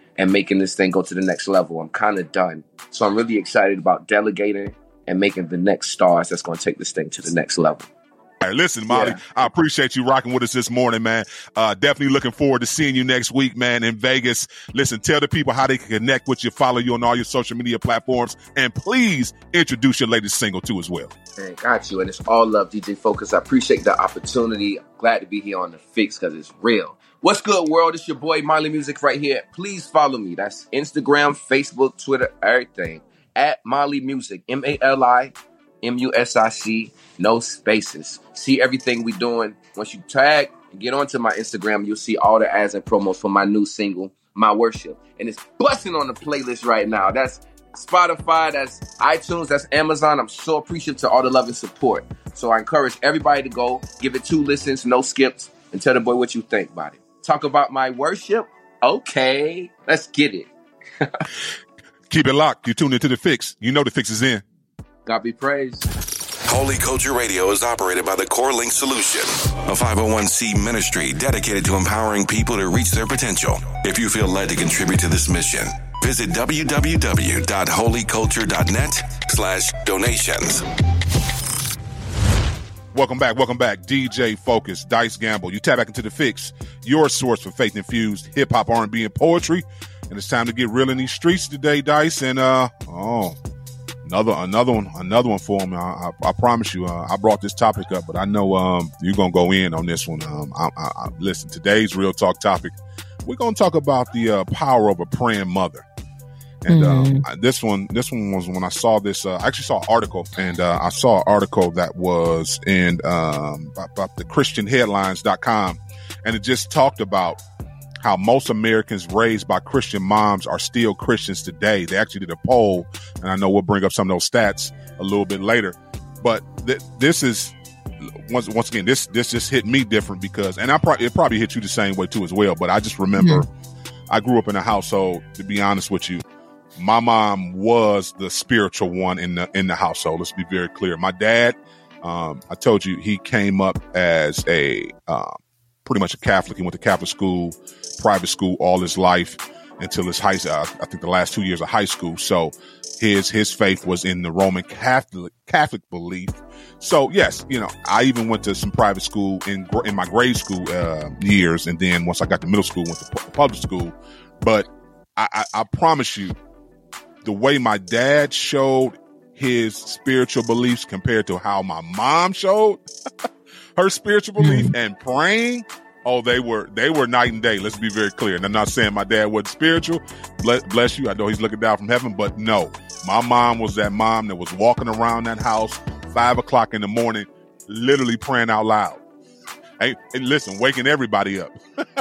Speaker 7: and making this thing go to the next level. I'm kind of done. So I'm really excited about delegating and making the next stars that's going to take this thing to the next level.
Speaker 4: All right, listen, Molly, I appreciate you rocking with us this morning, man. Definitely looking forward to seeing you next week, man, in Vegas. Listen, tell the people how they can connect with you, follow you on all your social media platforms, and please introduce your latest single too as well.
Speaker 7: Man, got you. And it's all love, DJ Focus. I appreciate the opportunity. I'm glad to be here on The Fix because it's real. What's good, world? It's your boy, Molly Music right here. Please follow me. That's Instagram, Facebook, Twitter, everything. At Molly Music, MALIMUSIC, no spaces. See everything we doing. Once you tag and get onto my Instagram, you'll see all the ads and promos for my new single, My Worship. And it's busting on the playlist right now. That's Spotify, that's iTunes, that's Amazon. I'm so appreciative to all the love and support. So I encourage everybody to go, give it 2 listens, no skips, and tell the boy what you think about it. Talk about my worship? Okay, let's get it.
Speaker 4: Keep it locked. You tuned into The Fix. You know The Fix is in.
Speaker 7: God be praised.
Speaker 6: Holy Culture Radio is operated by the Core Link Solution, a 501c ministry dedicated to empowering people to reach their potential. If you feel led to contribute to this mission, visit www.holyculture.net/donations.
Speaker 4: Welcome back. DJ Focus, Dice Gamble. You tap back into The Fix, your source for faith-infused hip-hop, R&B, and poetry. And it's time to get real in these streets today, Dice. And, another one for me. I promise you, I brought this topic up, but I know, you're going to go in on this one. Listen, today's real talk topic, we're going to talk about the power of a praying mother. And this one was when I saw this. I actually saw an article, and I saw an article that was in about the ChristianHeadlines.com, and it just talked about how most Americans raised by Christian moms are still Christians today. They actually did a poll, and I know we'll bring up some of those stats a little bit later. But this is once again, this just hit me different because, and it probably hit you the same way too as well. But I just remember I grew up in a household. To be honest with you, my mom was the spiritual one in the household. Let's be very clear. My dad, I told you, he came up as a pretty much a Catholic. He went to Catholic school, private school all his life until his I think the last 2 years of high school. So his faith was in the Roman Catholic belief. So yes, I even went to some private school in my grade school years, and then once I got to middle school, went to public school. But I promise you, the way my dad showed his spiritual beliefs compared to how my mom showed her spiritual belief and praying, they were night and day. Let's be very clear. And I'm not saying my dad wasn't spiritual. Bless you. I know he's looking down from heaven, but no, my mom was that mom that was walking around that house 5 o'clock in the morning, literally praying out loud. Hey, listen, waking everybody up.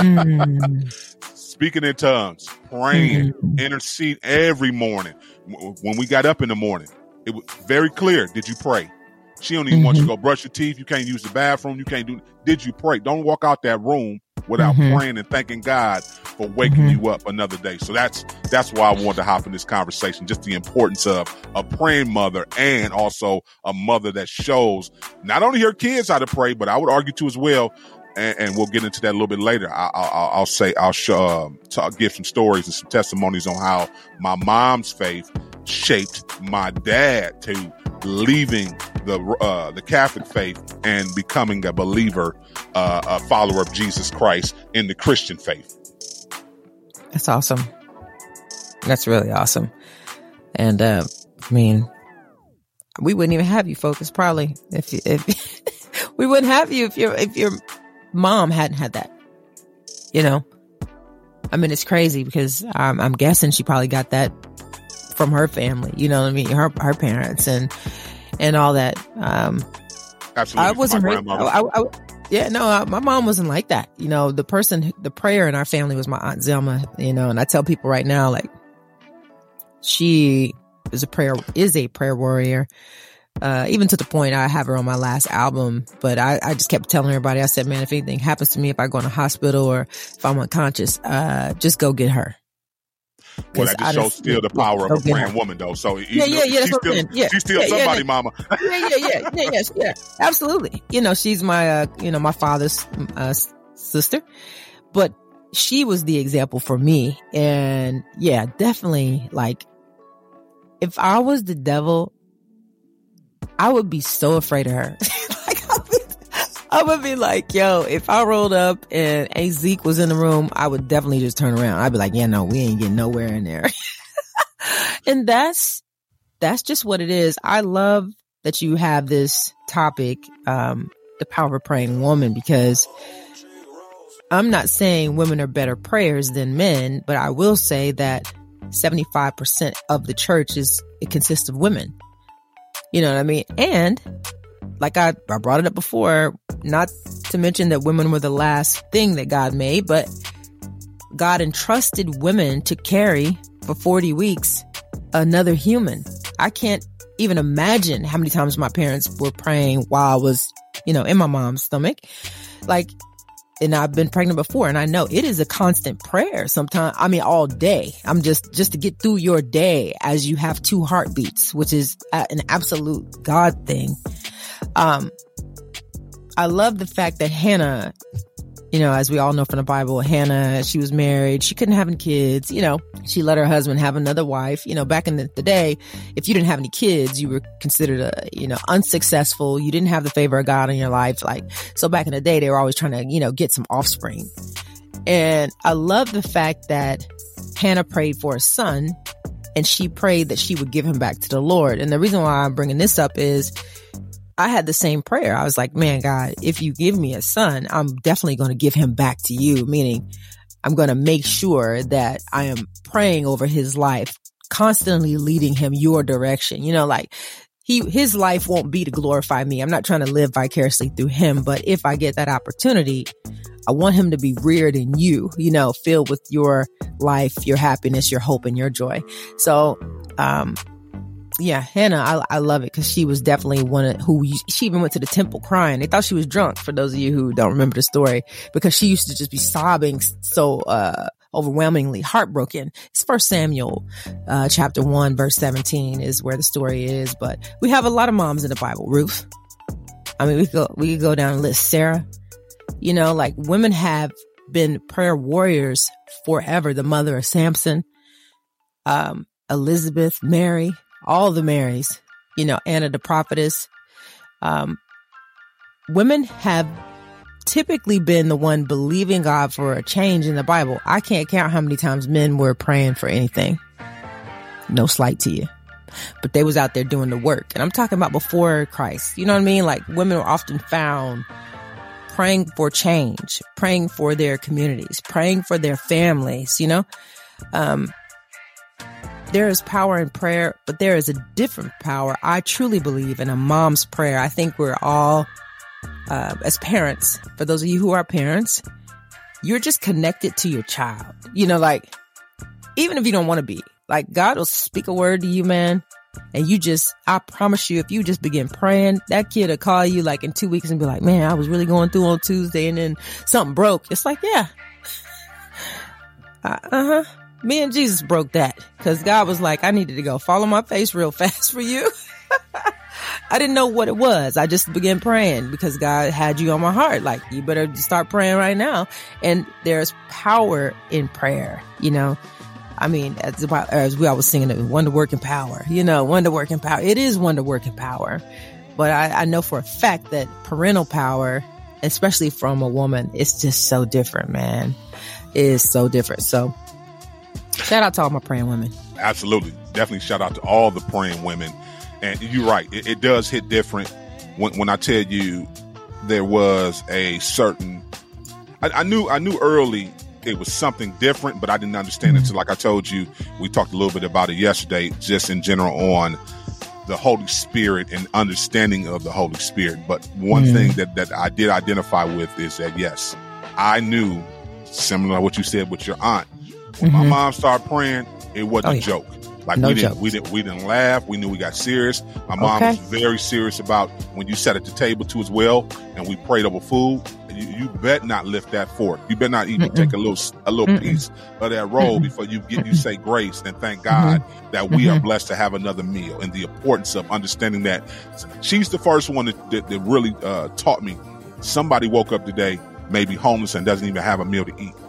Speaker 4: Speaking in tongues, praying, intercede every morning. When we got up in the morning, it was very clear. Did you pray? She don't even want you to go brush your teeth. You can't use the bathroom. You can't do. Did you pray? Don't walk out that room without praying and thanking God for waking you up another day. So that's why I wanted to hop in this conversation. Just the importance of a praying mother, and also a mother that shows not only her kids how to pray, but I would argue too as well. And we'll get into that a little bit later. I'll give some stories and some testimonies on how my mom's faith shaped my dad to leaving the Catholic faith and becoming a believer, a follower of Jesus Christ in the Christian faith.
Speaker 5: That's awesome. That's really awesome. And we wouldn't even have you, Focus, probably if we wouldn't have you if your mom hadn't had that. It's crazy because I'm guessing she probably got that from her family. You know what I mean? Her parents and all that.
Speaker 4: Absolutely.
Speaker 5: I wasn't raised. My mom wasn't like that. The prayer in our family was my Aunt Zelma. And I tell people right now, like, she is a prayer warrior. Even to the point I have her on my last album, but I just kept telling everybody, I said, man, if anything happens to me, if I go in a hospital or if I'm unconscious, just go get her.
Speaker 4: Well, that just shows still the power of a praying woman, though. So she's still somebody, mama.
Speaker 5: Yeah, absolutely. She's my, my father's sister. But she was the example for me. And yeah, definitely, like, if I was the devil, I would be so afraid of her. Like, I would be like, yo, if I rolled up and Zeke was in the room, I would definitely just turn around. I'd be like, yeah, no, we ain't getting nowhere in there. And that's just what it is. I love that you have this topic, the power of a praying woman, because I'm not saying women are better prayers than men, but I will say that 75% of the church it consists of women. You know what I mean? And like I brought it up before, not to mention that women were the last thing that God made, but God entrusted women to carry for 40 weeks another human. I can't even imagine how many times my parents were praying while I was, in my mom's stomach. Like, and I've been pregnant before, and I know it is a constant prayer sometimes. I mean, all day. I'm just to get through your day as you have two heartbeats, which is an absolute God thing. I love the fact that Hannah, as we all know from the Bible, Hannah, she was married. She couldn't have any kids. She let her husband have another wife. Back in the day, if you didn't have any kids, you were considered unsuccessful. You didn't have the favor of God in your life. So back in the day, they were always trying to, get some offspring. And I love the fact that Hannah prayed for a son, and she prayed that she would give him back to the Lord. And the reason why I'm bringing this up is I had the same prayer. I was like, man, God, if you give me a son, I'm definitely going to give him back to you. Meaning I'm going to make sure that I am praying over his life, constantly leading him your direction. His life won't be to glorify me. I'm not trying to live vicariously through him, but if I get that opportunity, I want him to be reared in you, filled with your life, your happiness, your hope, and your joy. So, yeah, Hannah, I love it because she was definitely she even went to the temple crying. They thought she was drunk, for those of you who don't remember the story, because she used to just be sobbing so overwhelmingly heartbroken. It's 1 Samuel chapter 1 verse 17 is where the story is. But we have a lot of moms in the Bible. Ruth. I mean, we could go down and list Sarah. Women have been prayer warriors forever. The mother of Samson, Elizabeth, Mary. All the Marys, Anna the prophetess. Women have typically been the one believing God for a change in the Bible. I can't count how many times men were praying for anything. No slight to you. But they was out there doing the work. And I'm talking about before Christ. You know what I mean? Like, women are often found praying for change, praying for their communities, praying for their families, There is power in prayer, but there is a different power. I truly believe in a mom's prayer. I think we're all, as parents, for those of you who are parents, you're just connected to your child. Even if you don't want to be, God will speak a word to you, man. And I promise you, if you just begin praying, that kid will call you in 2 weeks and be like, man, I was really going through on Tuesday and then something broke. It's like, yeah. Me and Jesus broke that because God was like, I needed to go fall on my face real fast for you. I didn't know what it was. I just began praying because God had you on my heart. You better start praying right now. And there's power in prayer, I mean, as we always singing it, wonder working power, wonder working power. It is wonder working power. But I know for a fact that parental power, especially from a woman, it's just so different, man. It is so different. So, shout out to all my praying women. Absolutely.
Speaker 4: Definitely shout out to all the praying women. And you're right. It does hit different when I tell you there was a certain, I knew early it was something different, but I didn't understand it. So like I told you, we talked a little bit about it yesterday, just in general on the Holy Spirit and understanding of the Holy Spirit. But one thing that I did identify with is that, yes, I knew, similar to what you said with your aunt, when my mom started praying, it wasn't a joke. We didn't laugh. We knew we got serious. My mom was very serious about when you sat at the table too as well, and we prayed over food. You bet not lift that fork. You better not even take a little piece of that roll before you say grace and thank God that we are blessed to have another meal, and the importance of understanding that. She's the first one that really taught me. Somebody woke up today, maybe homeless and doesn't even have a meal to eat.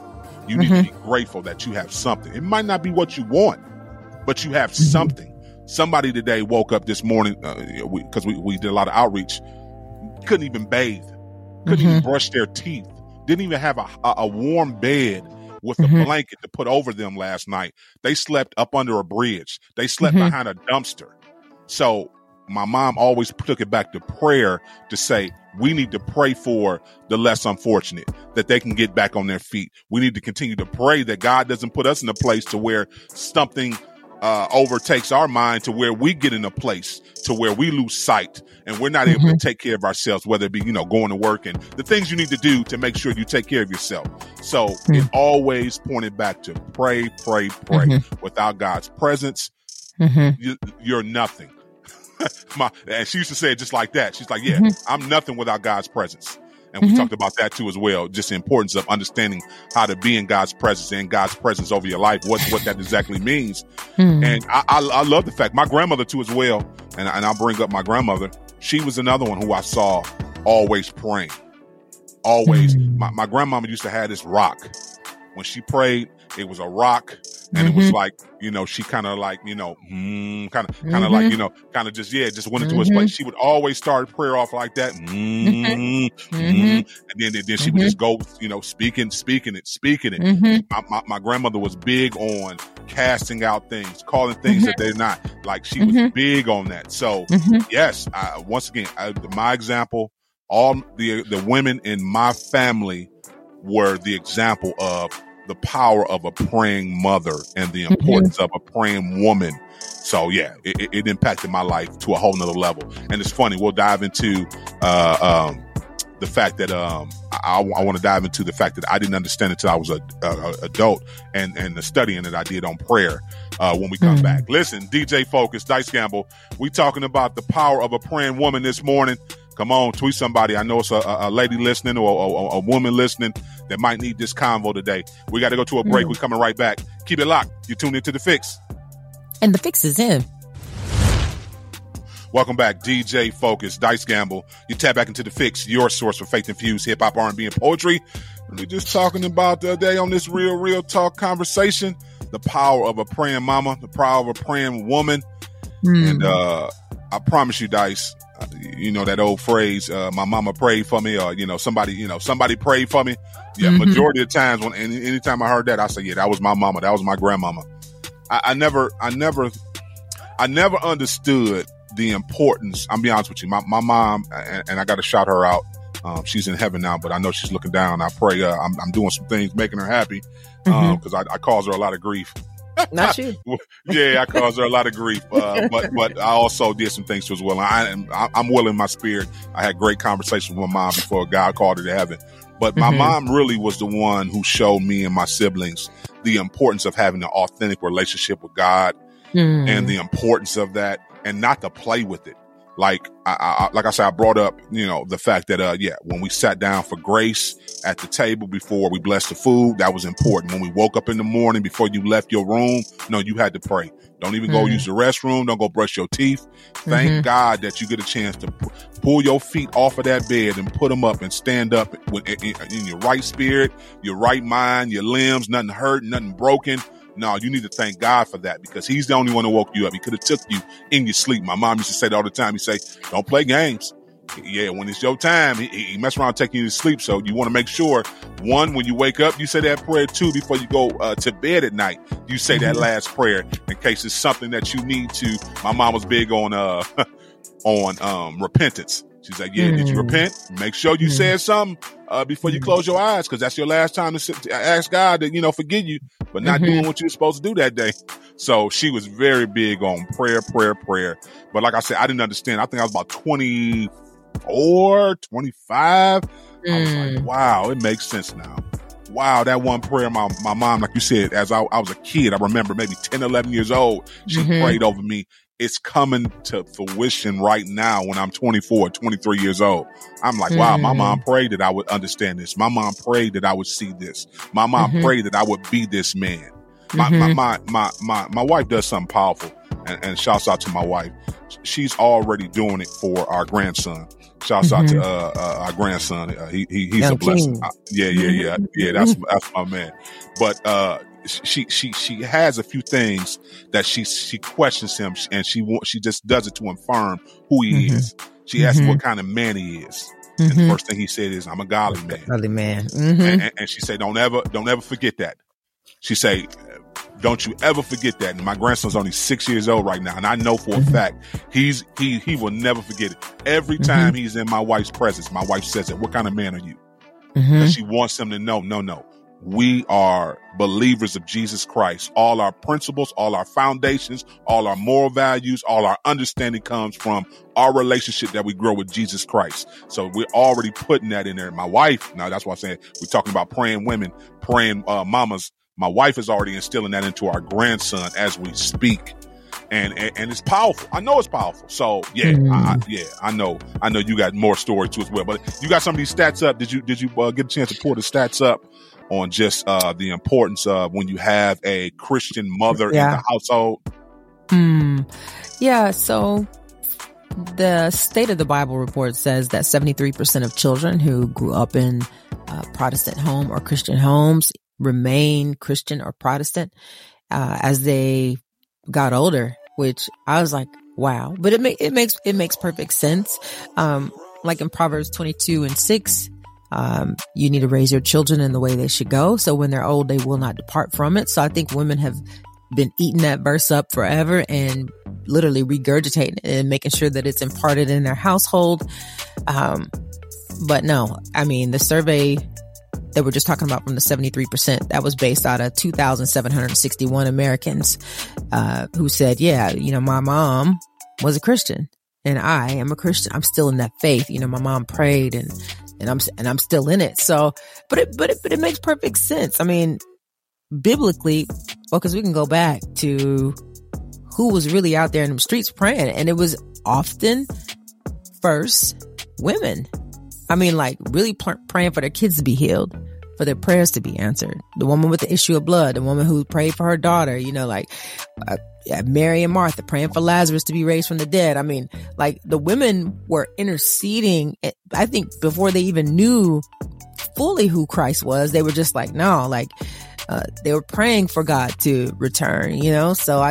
Speaker 4: you need to be grateful that you have something. It might not be what you want, but you have something. Somebody today woke up this morning, because we did a lot of outreach, couldn't even bathe, couldn't even brush their teeth, didn't even have a warm bed with a blanket to put over them last night. They slept up under a bridge. They slept behind a dumpster. So my mom always took it back to prayer to say, we need to pray for the less unfortunate, that they can get back on their feet. We need to continue to pray that God doesn't put us in a place to where something overtakes our mind, to where we get in a place to where we lose sight and we're not able to take care of ourselves, whether it be, going to work and the things you need to do to make sure you take care of yourself. So it always pointed back to pray. Without God's presence, you're nothing. And she used to say it just like that. She's like, I'm nothing without God's presence. And we talked about that too as well. Just the importance of understanding how to be in God's presence and God's presence over your life, what that exactly means. And I love the fact my grandmother too as well. And I'll bring up my grandmother. She was another one who I saw always praying. Always. My grandmama used to have this rock. When she prayed, it was a rock. And it was like, she kind of like, kind of like, just went into his place. She would always start prayer off like that. And then she would just go, speaking it. My grandmother was big on casting out things, calling things that they're not. Like she was big on that. So yes, once again, my example, all the women in my family were the example of the power of a praying mother and the importance of a praying woman. So yeah, it impacted my life to a whole nother level. And it's funny, we'll dive into the fact that I want to dive into the fact that I didn't understand it until I was an adult, and the studying that I did on prayer when we come back. Listen, DJ Focus, Dice Gamble, we talking about the power of a praying woman this morning. Come on, tweet somebody. I know it's a lady listening or a woman listening that might need this convo today. We got to go to a break. We're coming right back. Keep it locked. You tune into The Fix.
Speaker 5: And The Fix is in.
Speaker 4: Welcome back, DJ Focus, Dice Gamble. You tap back into The Fix, your source for faith-infused hip-hop, R&B, and poetry. We're just talking about the day on this real talk conversation, the power of a praying mama, the power of a praying woman. And I promise you, Dice, that old phrase, my mama prayed for me, or, somebody prayed for me. Yeah, majority of the times anytime I heard that, I say, yeah, that was my mama. That was my grandmama. I never understood the importance. I'm be honest with you. My mom, and I got to shout her out. She's in heaven now, but I know she's looking down. I pray, I'm doing some things, making her happy, because I cause her a lot of grief.
Speaker 5: Not you.
Speaker 4: Yeah, I caused her a lot of grief, but I also did some things too as well. I'm well in my spirit. I had great conversations with my mom before God called her to heaven. But my mom really was the one who showed me and my siblings the importance of having an authentic relationship with God and the importance of that, and not to play with it. Like I said, I brought up, the fact that, when we sat down for grace at the table before we blessed the food, that was important. When we woke up in the morning, before you left your room, no, you had to pray. Don't even go use the restroom. Don't go brush your teeth. Thank God that you get a chance to pull your feet off of that bed and put them up and stand up in your right spirit, your right mind, your limbs, nothing hurt, nothing broken. No, you need to thank God for that, because he's the only one who woke you up. He could have took you in your sleep. My mom used to say that all the time. He'd say, don't play games. Yeah, when it's your time, he mess around taking you to sleep. So you want to make sure, one, when you wake up, you say that prayer. Two, before you go to bed at night, you say that last prayer in case it's something that you need to. My mom was big on repentance. She's like, yeah, did you repent? Make sure you said something before you close your eyes, because that's your last time to ask God to, forgive you, but not doing what you're supposed to do that day. So she was very big on prayer. But like I said, I didn't understand. I think I was about 24, 25. I was like, wow, it makes sense now. Wow, that one prayer, my mom, like you said, as I was a kid, I remember maybe 10, 11 years old, she prayed over me. It's coming to fruition right now when I'm 24, 23 years old. I'm like, wow, my mom prayed that I would understand this. My mom prayed that I would see this. My mom prayed that I would be this man. My wife does something powerful, and shouts out to my wife. She's already doing it for our grandson. Shouts out to our grandson. He's
Speaker 5: Young
Speaker 4: a blessing.
Speaker 5: King.
Speaker 4: Yeah. That's my man. But she has a few things that she questions him, and she just does it to affirm who he is. She asks what kind of man he is. And the first thing he said is, "I'm a godly man."
Speaker 5: Godly man.
Speaker 4: And she said, "Don't ever forget that." She say, "Don't you ever forget that." And my grandson's only 6 years old right now, and I know for a fact he will never forget it. Every time he's in my wife's presence, my wife says it. "What kind of man are you?" And she wants him to know, no. We are believers of Jesus Christ. All our principles, all our foundations, all our moral values, all our understanding comes from our relationship that we grow with Jesus Christ. So we're already putting that in there. My wife, now that's why I'm saying we're talking about praying women, praying mamas. My wife is already instilling that into our grandson as we speak. And it's powerful. I know it's powerful. So I know you got more story too as well. But you got some of these stats up. Did you get a chance to pull the stats up on just the importance of when you have a Christian mother in the household?
Speaker 5: Yeah. So the State of the Bible report says that 73% of children who grew up in Protestant home or Christian homes remain Christian or Protestant as they got older, which I was like, wow. But it makes perfect sense. Like in Proverbs 22:6, you need to raise your children in the way they should go. So when they're old, they will not depart from it. So I think women have been eating that verse up forever and literally regurgitating it and making sure that it's imparted in their household. But no, I mean, the survey that we're just talking about from the 73%, that was based out of 2,761 Americans, who said, yeah, my mom was a Christian and I am a Christian. I'm still in that faith. My mom prayed and I'm still in it. So, but it makes perfect sense. I mean, biblically, because we can go back to who was really out there in the streets praying, and it was often first women. I mean, like really praying for their kids to be healed, for their prayers to be answered. The woman with the issue of blood, the woman who prayed for her daughter, Mary and Martha praying for Lazarus to be raised from the dead. I mean, like the women were interceding. I think before they even knew fully who Christ was, they were just like, no, like, they were praying for God to return, So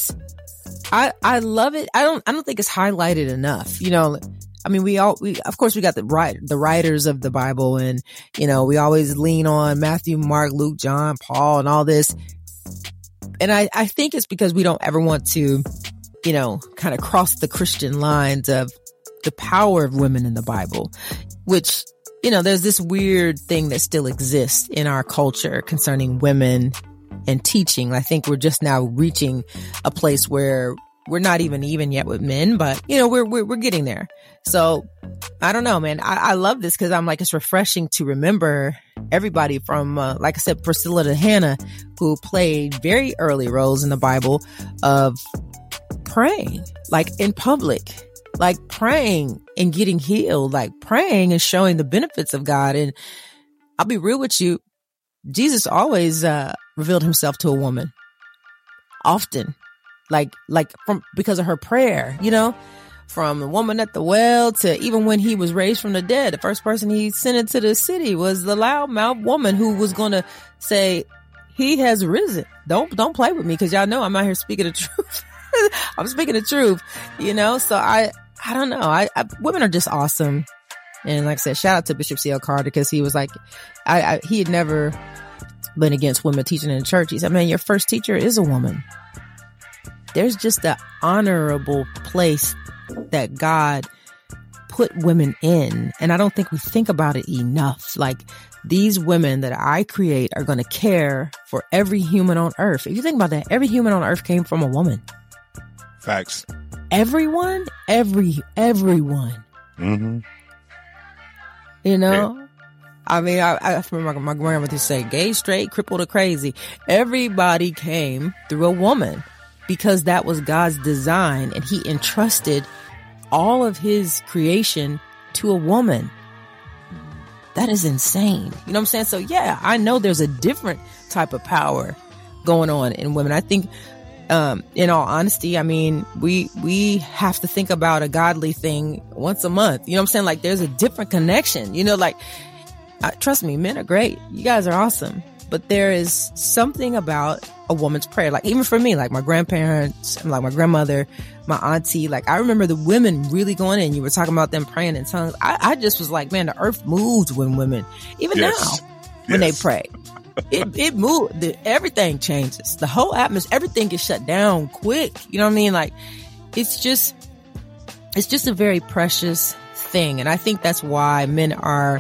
Speaker 5: I love it. I don't think it's highlighted enough, I mean, we of course we got the writers of the Bible, and, we always lean on Matthew, Mark, Luke, John, Paul, and all this. And I think it's because we don't ever want to, kind of cross the Christian lines of the power of women in the Bible, which, there's this weird thing that still exists in our culture concerning women and teaching. I think we're just now reaching a place where we're not even yet with men, but we're getting there. So I don't know, man. I love this because I'm like, it's refreshing to remember everybody from, like I said, Priscilla to Hannah, who played very early roles in the Bible of praying, like in public, like praying and getting healed, like praying and showing the benefits of God. And I'll be real with you. Jesus always, revealed himself to a woman often. Like because of her prayer, from the woman at the well to even when he was raised from the dead, the first person he sent into the city was the loudmouth woman who was going to say, he has risen. Don't play with me, because y'all know I'm out here speaking the truth. I'm speaking the truth, So I don't know. Women are just awesome. And like I said, shout out to Bishop C.L. Carter, because he was like, he had never been against women teaching in church. He said, man, your first teacher is a woman. There's just an honorable place that God put women in. And I don't think we think about it enough. Like, these women that I create are going to care for every human on earth. If you think about that, every human on earth came from a woman.
Speaker 4: Facts.
Speaker 5: Everyone.
Speaker 4: Mm-hmm.
Speaker 5: Yeah. I mean, I remember my grandmother to say, gay, straight, crippled, or crazy. Everybody came through a woman, because that was God's design, and he entrusted all of his creation to a woman. That is insane. You know what I'm saying? So yeah, I know there's a different type of power going on in women. I think in all honesty, I mean, we have to think about a godly thing once a month. You know what I'm saying? Like, there's a different connection, you know, like, trust me, men are great. You guys are awesome. But there is something about a woman's prayer. Like, even for me, like my grandparents, like my grandmother, my auntie, like I remember the women really going in. You were talking about them praying in tongues. I just was like, man, the earth moves when women, even now, when they pray. It moved. Everything changes. The whole atmosphere, everything gets shut down quick. You know what I mean? Like, it's just a very precious thing. And I think that's why men are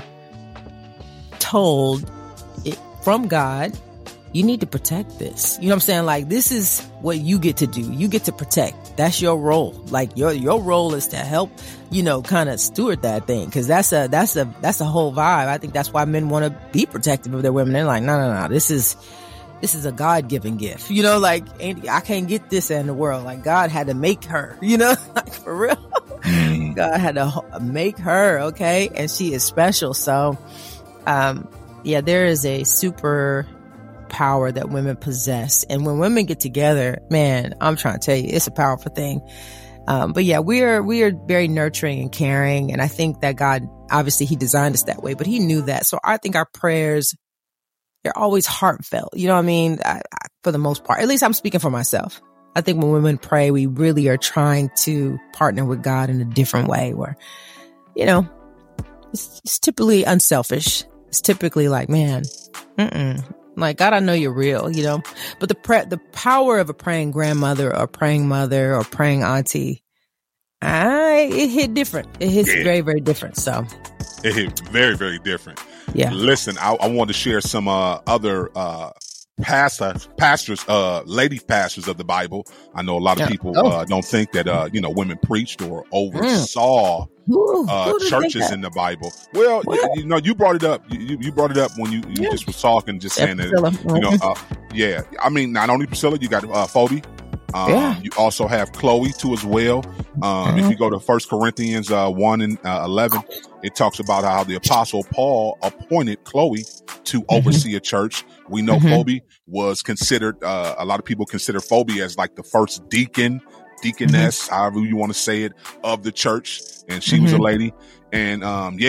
Speaker 5: told from God, you need to protect this. You know what I'm saying? Like, this is what you get to do. You get to protect. That's your role. Like, your role is to help, you know, kind of steward that thing. Cause that's a whole vibe. I think that's why men want to be protective of their women. They're like, no. This is a God-given gift. You know, like, I can't get this in the world. Like, God had to make her, you know, like, for real. God had to make her. Okay. And she is special. So, yeah, there is a super power that women possess. And when women get together, man, I'm trying to tell you, it's a powerful thing. But yeah, we are very nurturing and caring. And I think that God, obviously he designed us that way, but he knew that. So I think our prayers, they're always heartfelt. You know what I mean? For the most part, at least I'm speaking for myself. I think when women pray, we really are trying to partner with God in a different way where, you know, it's typically unselfish. It's typically like, man, like, God, I know you're real, you know, but the power of a praying grandmother or praying mother or praying auntie, it hit different. It hits very, very different. So
Speaker 4: it hit very, very different.
Speaker 5: Yeah.
Speaker 4: Listen, I want to share some other pastors, lady pastors of the Bible. I know a lot of people don't think that you know, women preached or oversaw churches in the Bible. Well, you know, you brought it up. You brought it up when you just was talking, just saying that, you know, I mean, not only Priscilla, you got Phoebe. You also have Chloe too as well. If you go to 1 Corinthians 1 and 11, it talks about how the Apostle Paul appointed Chloe to oversee a church. We know Phoebe was considered, a lot of people consider Phoebe as like the first deaconess, however you want to say it, of the church. And she was a lady. And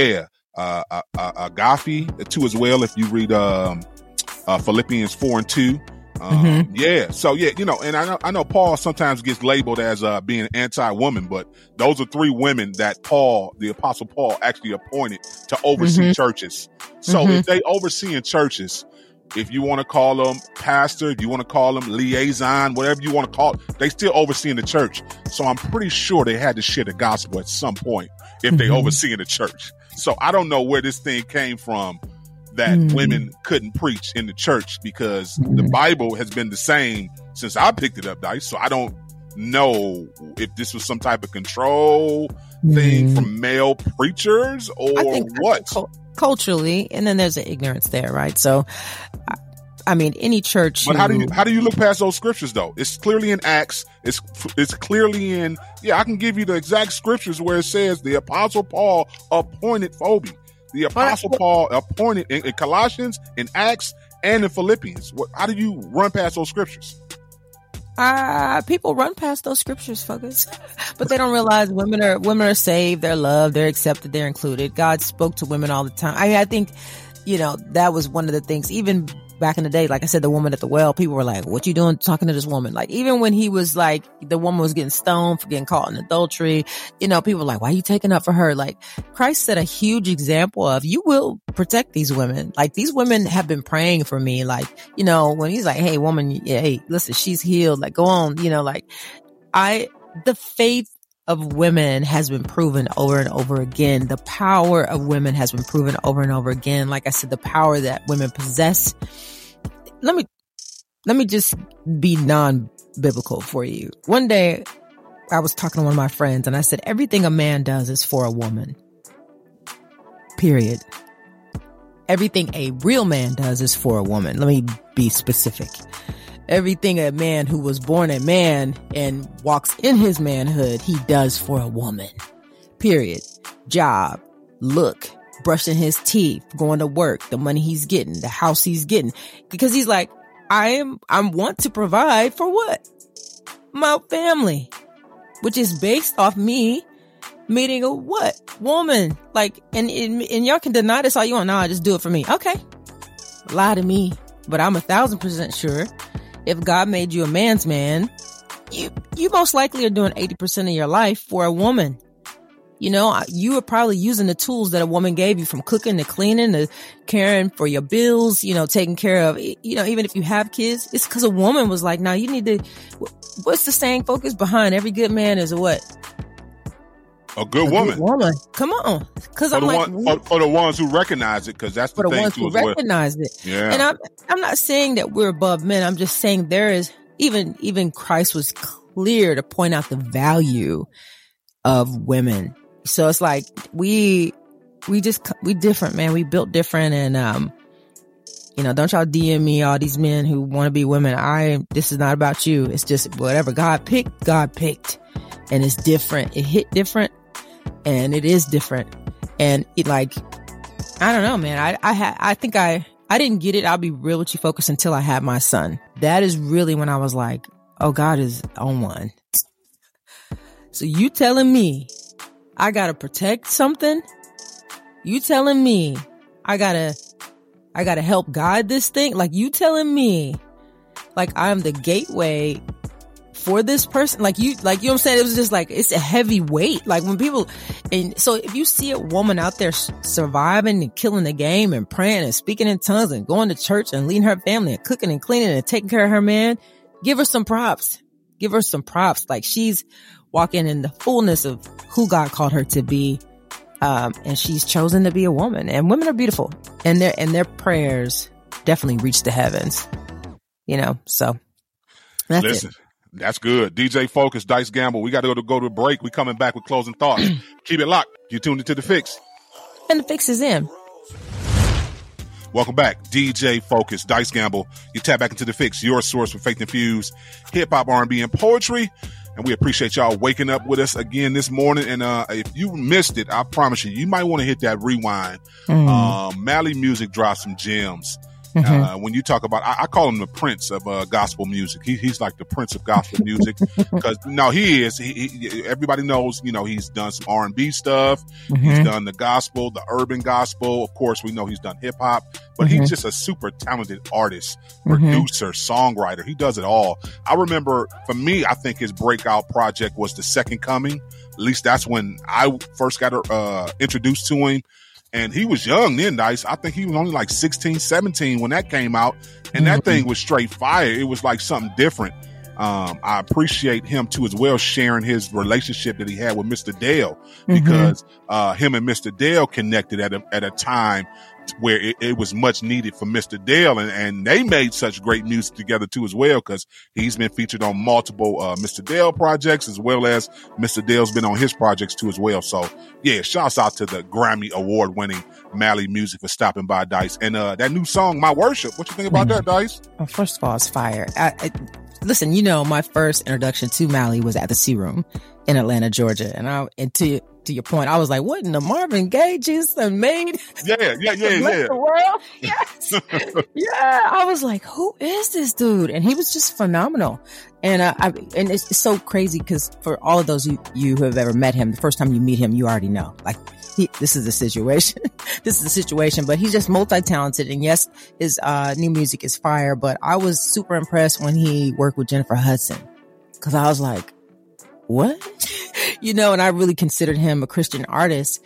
Speaker 4: Agape too as well, if you read Philippians 4 and 2. So you know, and I know Paul sometimes gets labeled as being anti-woman, but those are three women that the Apostle Paul actually appointed to oversee churches. So if they overseeing churches, if you want to call them pastor, if you want to call them liaison, whatever you want to call it, they still overseeing the church. So I'm pretty sure they had to share the gospel at some point if they overseeing the church. So I don't know where this thing came from that women couldn't preach in the church, because the Bible has been the same since I picked it up, Dice. So I don't know if this was some type of control thing from male preachers or what.
Speaker 5: Culturally, and then there's an ignorance there, right? So, I mean, any church.
Speaker 4: But how do you look past those scriptures though? It's clearly in Acts. It's clearly in. Yeah, I can give you the exact scriptures where it says the Apostle Paul appointed Phoebe. The Apostle Paul appointed in Colossians, in Acts, and in Philippians. How do you run past those scriptures?
Speaker 5: People run past those scriptures, fuckers, but they don't realize women are saved, they're loved, they're accepted, they're included. God spoke to women all the time. I think, you know, that was one of the things, even back in the day, like I said, the woman at the well, people were like, what you doing talking to this woman? Like, even when he was like, the woman was getting stoned for getting caught in adultery, you know, people were like, why are you taking up for her? Like, Christ set a huge example of, you will protect these women. Like, these women have been praying for me. Like, you know, when he's like, hey, woman, hey, listen, she's healed. Like, go on, you know, like, the faith of women has been proven over and over again. The power of women has been proven over and over again. Like I said, the power that women possess. Let me just be non-biblical for you. One day I was talking to one of my friends and I said, everything a man does is for a woman. Period. Everything a real man does is for a woman. Let me be specific. Everything a man who was born a man and walks in his manhood, he does for a woman. Period. Job, look, brushing his teeth, going to work, the money he's getting, the house he's getting. Because he's like, I want to provide for what? my family, which is based off me meeting a what? Woman. Like, and y'all can deny this all you want. No, I just do it for me. Okay. Lie to me. But I'm 1,000% sure if God made you a man's man, you most likely are doing 80% of your life for a woman. You know, you are probably using the tools that a woman gave you, from cooking to cleaning to caring for your bills, you know, taking care of, you know, even if you have kids, it's because a woman was like, now you need to, what's the saying? Focus behind every good man is a what?
Speaker 4: A good woman.
Speaker 5: Good woman. Come on. Cause
Speaker 4: for the ones who recognize it, because that's the thing too.
Speaker 5: For the ones who recognize it.
Speaker 4: Yeah.
Speaker 5: And I'm not saying that we're above men. I'm just saying there is, even Christ was clear to point out the value of women. So it's like, we different, man. We built different. And, you know, don't y'all DM me, all these men who want to be women. This is not about you. It's just whatever God picked. And it's different. It hit different. And it is different. And it, like, I don't know, man. I think I didn't get it. I'll be real with you, Focus, until I had my son. That is really when I was like, oh, God is on one. So you telling me I gotta protect something? You telling me I gotta help guide this thing? Like, you telling me like I'm the gateway for this person? Like, you know what I'm saying? It was just like, it's a heavy weight. Like, when people, and so if you see a woman out there surviving and killing the game and praying and speaking in tongues and going to church and leading her family and cooking and cleaning and taking care of her man, give her some props. Give her some props. Like, she's walking in the fullness of who God called her to be. And she's chosen to be a woman, and women are beautiful, and their prayers definitely reach the heavens, you know? So that's it.
Speaker 4: That's good. DJ Focus, Dice Gamble. We got to go to a break. We coming back with closing thoughts. Keep it locked. You tuned into The Fix.
Speaker 5: And The Fix is in.
Speaker 4: Welcome back. DJ Focus, Dice Gamble. You tap back into The Fix, your source for faith-infused hip-hop, R&B, and poetry. And we appreciate y'all waking up with us again this morning. And if you missed it, I promise you might want to hit that rewind. Mally Music dropped some gems. When you talk about, I call him the Prince of gospel music. He's like the Prince of gospel music, because he is. He everybody knows, you know, he's done some R&B stuff. He's done the gospel, the urban gospel. Of course, we know he's done hip hop, but he's just a super talented artist, producer, songwriter. He does it all. I remember, for me, I think his breakout project was The Second Coming. At least that's when I first got introduced to him. And he was young then, Dice. I think he was only like 16, 17 when that came out. And that thing was straight fire. It was like something different. I appreciate him too as well, sharing his relationship that he had with Mr. Dale, because him and Mr. Dale connected at a time where it was much needed for Mr. Dale, and they made such great music together too as well, because he's been featured on multiple Mr. Dale projects, as well as Mr. Dale's been on his projects too as well. So yeah, shouts out to the Grammy award winning Mally Music for stopping by, Dice. And that new song, My Worship, what you think about that, Dice?
Speaker 5: Well, first of all, it's fire. Listen, you know, my first introduction to Mally was at the Sea Room in Atlanta, Georgia. And to your point, I was like, what in the Marvin Gaye Jesus made?
Speaker 4: Yeah.
Speaker 5: The world? Yes. Yeah. I was like, who is this dude? And he was just phenomenal. And and it's so crazy, because for all of those you who have ever met him, the first time you meet him, you already know, like, this is the situation. This is the situation. But he's just multi-talented. And yes, his new music is fire. But I was super impressed when he worked with Jennifer Hudson, because I was like, what? You know, and I really considered him a Christian artist.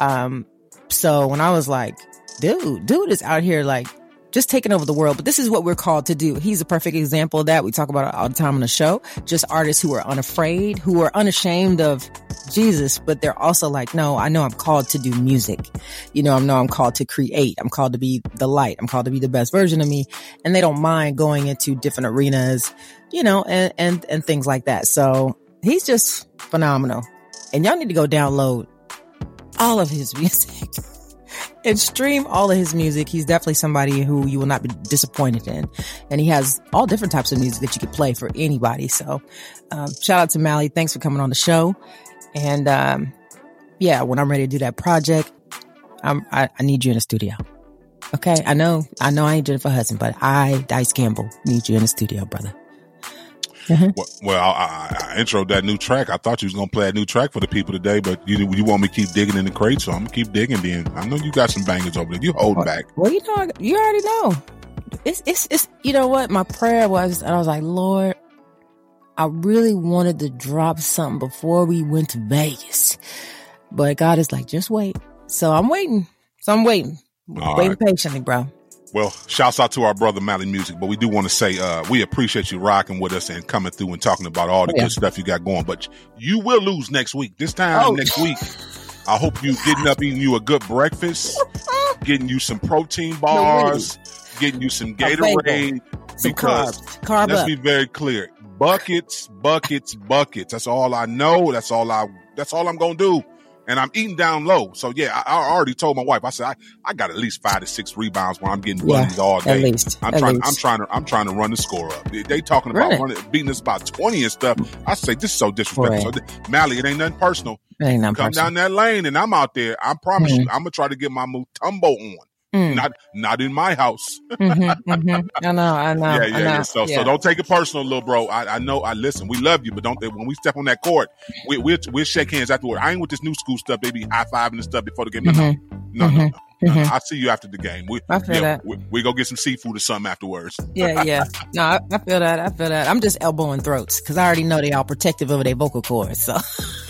Speaker 5: So when I was like, dude is out here like just taking over the world. But this is what we're called to do. He's a perfect example of that. We talk about it all the time on the show. Just artists who are unafraid, who are unashamed of Jesus, but they're also like, no, I know I'm called to do music. You know, I'm called to create. I'm called to be the light. I'm called to be the best version of me. And they don't mind going into different arenas, you know, and things like that. So he's just phenomenal. And y'all need to go download all of his music and stream all of his music. He's definitely somebody who you will not be disappointed in. And he has all different types of music that you could play for anybody. So shout out to Mally. Thanks for coming on the show. And yeah, when I'm ready to do that project, I need you in the studio. Okay? I know I ain't Jennifer Hudson, but I, Dice Gamble, need you in the studio, brother.
Speaker 4: Well, I introed that new track. I thought you was gonna play a new track for the people today, but you want me to keep digging in the crate, so I'm gonna keep digging. Then I know you got some bangers over there. You hold back.
Speaker 5: Well, you already know. It's you know what? My prayer was, and I was like, Lord, I really wanted to drop something before we went to Vegas, but God is like, just wait. So I'm waiting. Waiting patiently, bro.
Speaker 4: Well, shouts out to our brother Mally Music, but we do want to say we appreciate you rocking with us and coming through and talking about all the good stuff you got going. But you will lose next week. This time next week, I hope you getting up, eating you a good breakfast, getting you some protein bars, getting you some Gatorade,
Speaker 5: some
Speaker 4: because
Speaker 5: carb
Speaker 4: let's
Speaker 5: up.
Speaker 4: be very clear. Buckets. That's all I know. That's all I'm going to do. And I'm eating down low. So yeah, I already told my wife, I said, I got at least 5 to 6 rebounds when I'm getting bunnies all day.
Speaker 5: At least.
Speaker 4: I'm trying to run the score up. They talking about beating us about 20 and stuff. I say, this is so disrespectful. So, Mally, it ain't nothing personal. Come down that lane and I'm out there. I promise you, I'm going to try to get my Mutombo on. Not in my house.
Speaker 5: I know.
Speaker 4: Yeah. So don't take it personal, little bro. I know. Listen. We love you, but don't. When we step on that court, we'll shake hands afterward. I ain't with this new school stuff. They be high fiving and stuff before the game. No. I'll see you after the game.
Speaker 5: I feel that.
Speaker 4: We go get some seafood or something afterwards.
Speaker 5: Yeah. No, I feel that. I'm just elbowing throats because I already know they all protective of their vocal cords. So.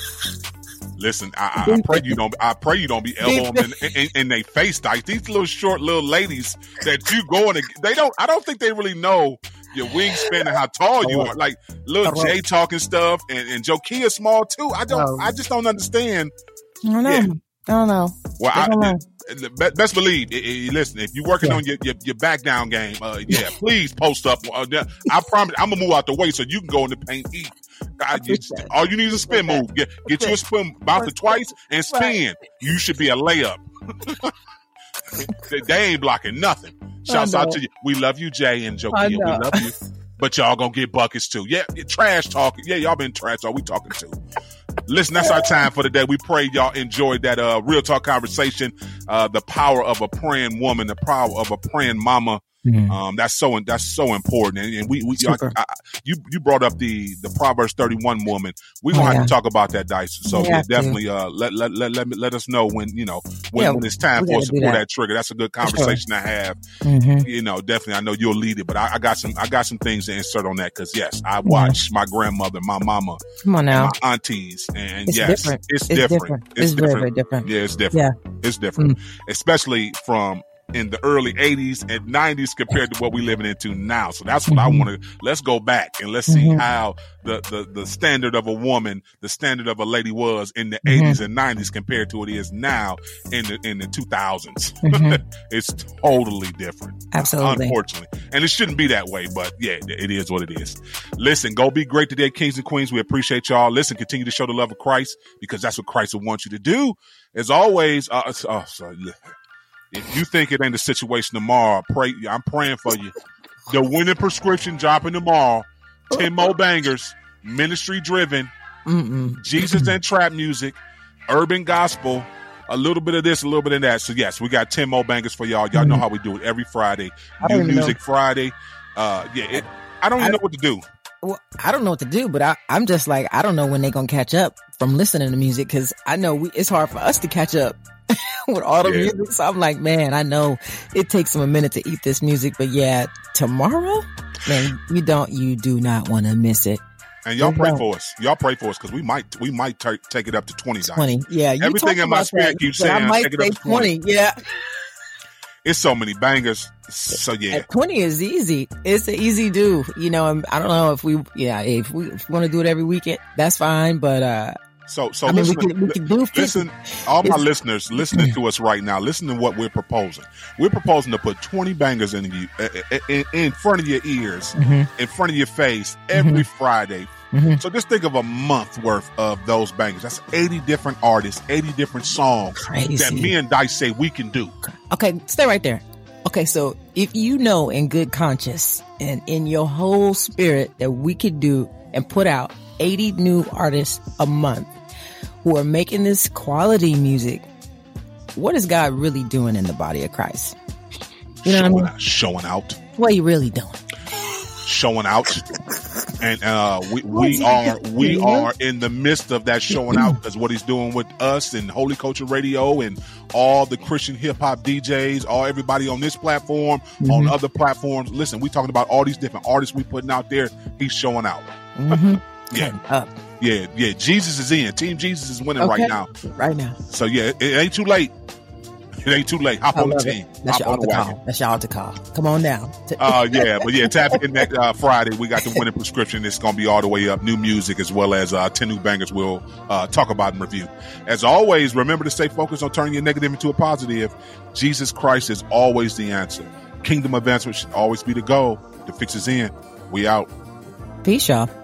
Speaker 4: Listen, I pray you don't be elbowing them in their face. Like these little short little ladies that you go and I don't think they really know your wingspan and how tall you are. Like little Jay talking stuff and Jokia small too. I just don't understand.
Speaker 5: I don't know.
Speaker 4: Yeah.
Speaker 5: I don't know.
Speaker 4: Well, best believe. Listen, if you're working on your back down game, please post up. I promise, I'm gonna move out the way so you can go in the paint, eat. All you need is a spin move. Get you a spin, bounce it twice, and spin. You should be a layup. They ain't blocking nothing. Shouts out to you. We love you, Jay and Jokia. We love you. But y'all gonna get buckets too. Yeah, trash talking. Yeah, y'all been trash. All we talking too. Listen, that's our time for today. We pray y'all enjoyed that real talk conversation. The power of a praying woman, the power of a praying mama. That's so important. And you brought up the Proverbs 31 woman. We're gonna have to talk about that, Dice. So definitely let us know when it's time for us to pull that trigger. That's a good conversation to have. Definitely I know you'll lead it, but I got some things to insert on that because I watched my grandmother, my mama, my aunties, and it's different. It's different.
Speaker 5: It's very, very different.
Speaker 4: Yeah, it's different. Yeah. It's different. Especially from in the early 80s and 90s compared to what we living into now. So that's what I want to, let's go back and let's see how the standard of a woman, the standard of a lady was in the 80s and 90s compared to what it is now in the 2000s. It's totally different.
Speaker 5: Absolutely.
Speaker 4: Unfortunately. And it shouldn't be that way, but yeah, it is what it is. Listen, go be great today, kings and queens. We appreciate y'all. Listen, continue to show the love of Christ because that's what Christ will want you to do. As always, if you think it ain't the situation tomorrow, I'm praying for you. The winning prescription dropping tomorrow. 10 more bangers, ministry driven, Jesus and trap music, urban gospel, a little bit of this, a little bit of that. So yes, we got 10 more bangers for y'all. Y'all know how we do it every Friday. New Music Friday. I don't even know what to do.
Speaker 5: Well, I don't know what to do, but I'm just like, I don't know when they're going to catch up from listening to music because I know it's hard for us to catch up with all the music. So I'm like, man, I know it takes them a minute to eat this music, but tomorrow, man, you do not want to miss it.
Speaker 4: And y'all pray for us. Y'all pray for us because we might take it up to 20.
Speaker 5: 20, yeah.
Speaker 4: Everything in my spirit keeps saying
Speaker 5: I might
Speaker 4: take it up to
Speaker 5: 20. Yeah.
Speaker 4: It's so many bangers. So yeah,
Speaker 5: and 20 is easy. It's an easy do. I don't know if we want to do it every weekend, that's fine. But
Speaker 4: So
Speaker 5: I mean, we can do 50.
Speaker 4: Listen, all my listeners listening to us right now, listen to what we're proposing. We're proposing to put 20 bangers in front of your ears, in front of your face every Friday. So just think of a month worth of those bangers. That's 80 different artists, 80 different songs that me and Dice say we can do.
Speaker 5: Okay, stay right there. Okay, so if you know in good conscience and in your whole spirit that we could do and put out 80 new artists a month who are making this quality music, what is God really doing in the body of Christ? You know what I mean?
Speaker 4: Showing out.
Speaker 5: What are you really doing?
Speaker 4: Showing out. And we are in the midst of that showing out, because what he's doing with us and Holy Culture Radio and all the Christian hip hop DJs, everybody on this platform, on other platforms. Listen, we talking about all these different artists we putting out there. He's showing out. Yeah. Jesus is in. Team Jesus is winning right now. So yeah, it ain't too late. It ain't too late. Hop on the team.
Speaker 5: That's your altar call. Come on down.
Speaker 4: But tap in that Friday. We got the winning prescription. It's going to be all the way up. New music as well as 10 new bangers we'll talk about and review. As always, remember to stay focused on turning your negative into a positive. Jesus Christ is always the answer. Kingdom advancement should always be the goal. The fix is in. We out.
Speaker 5: Peace, y'all.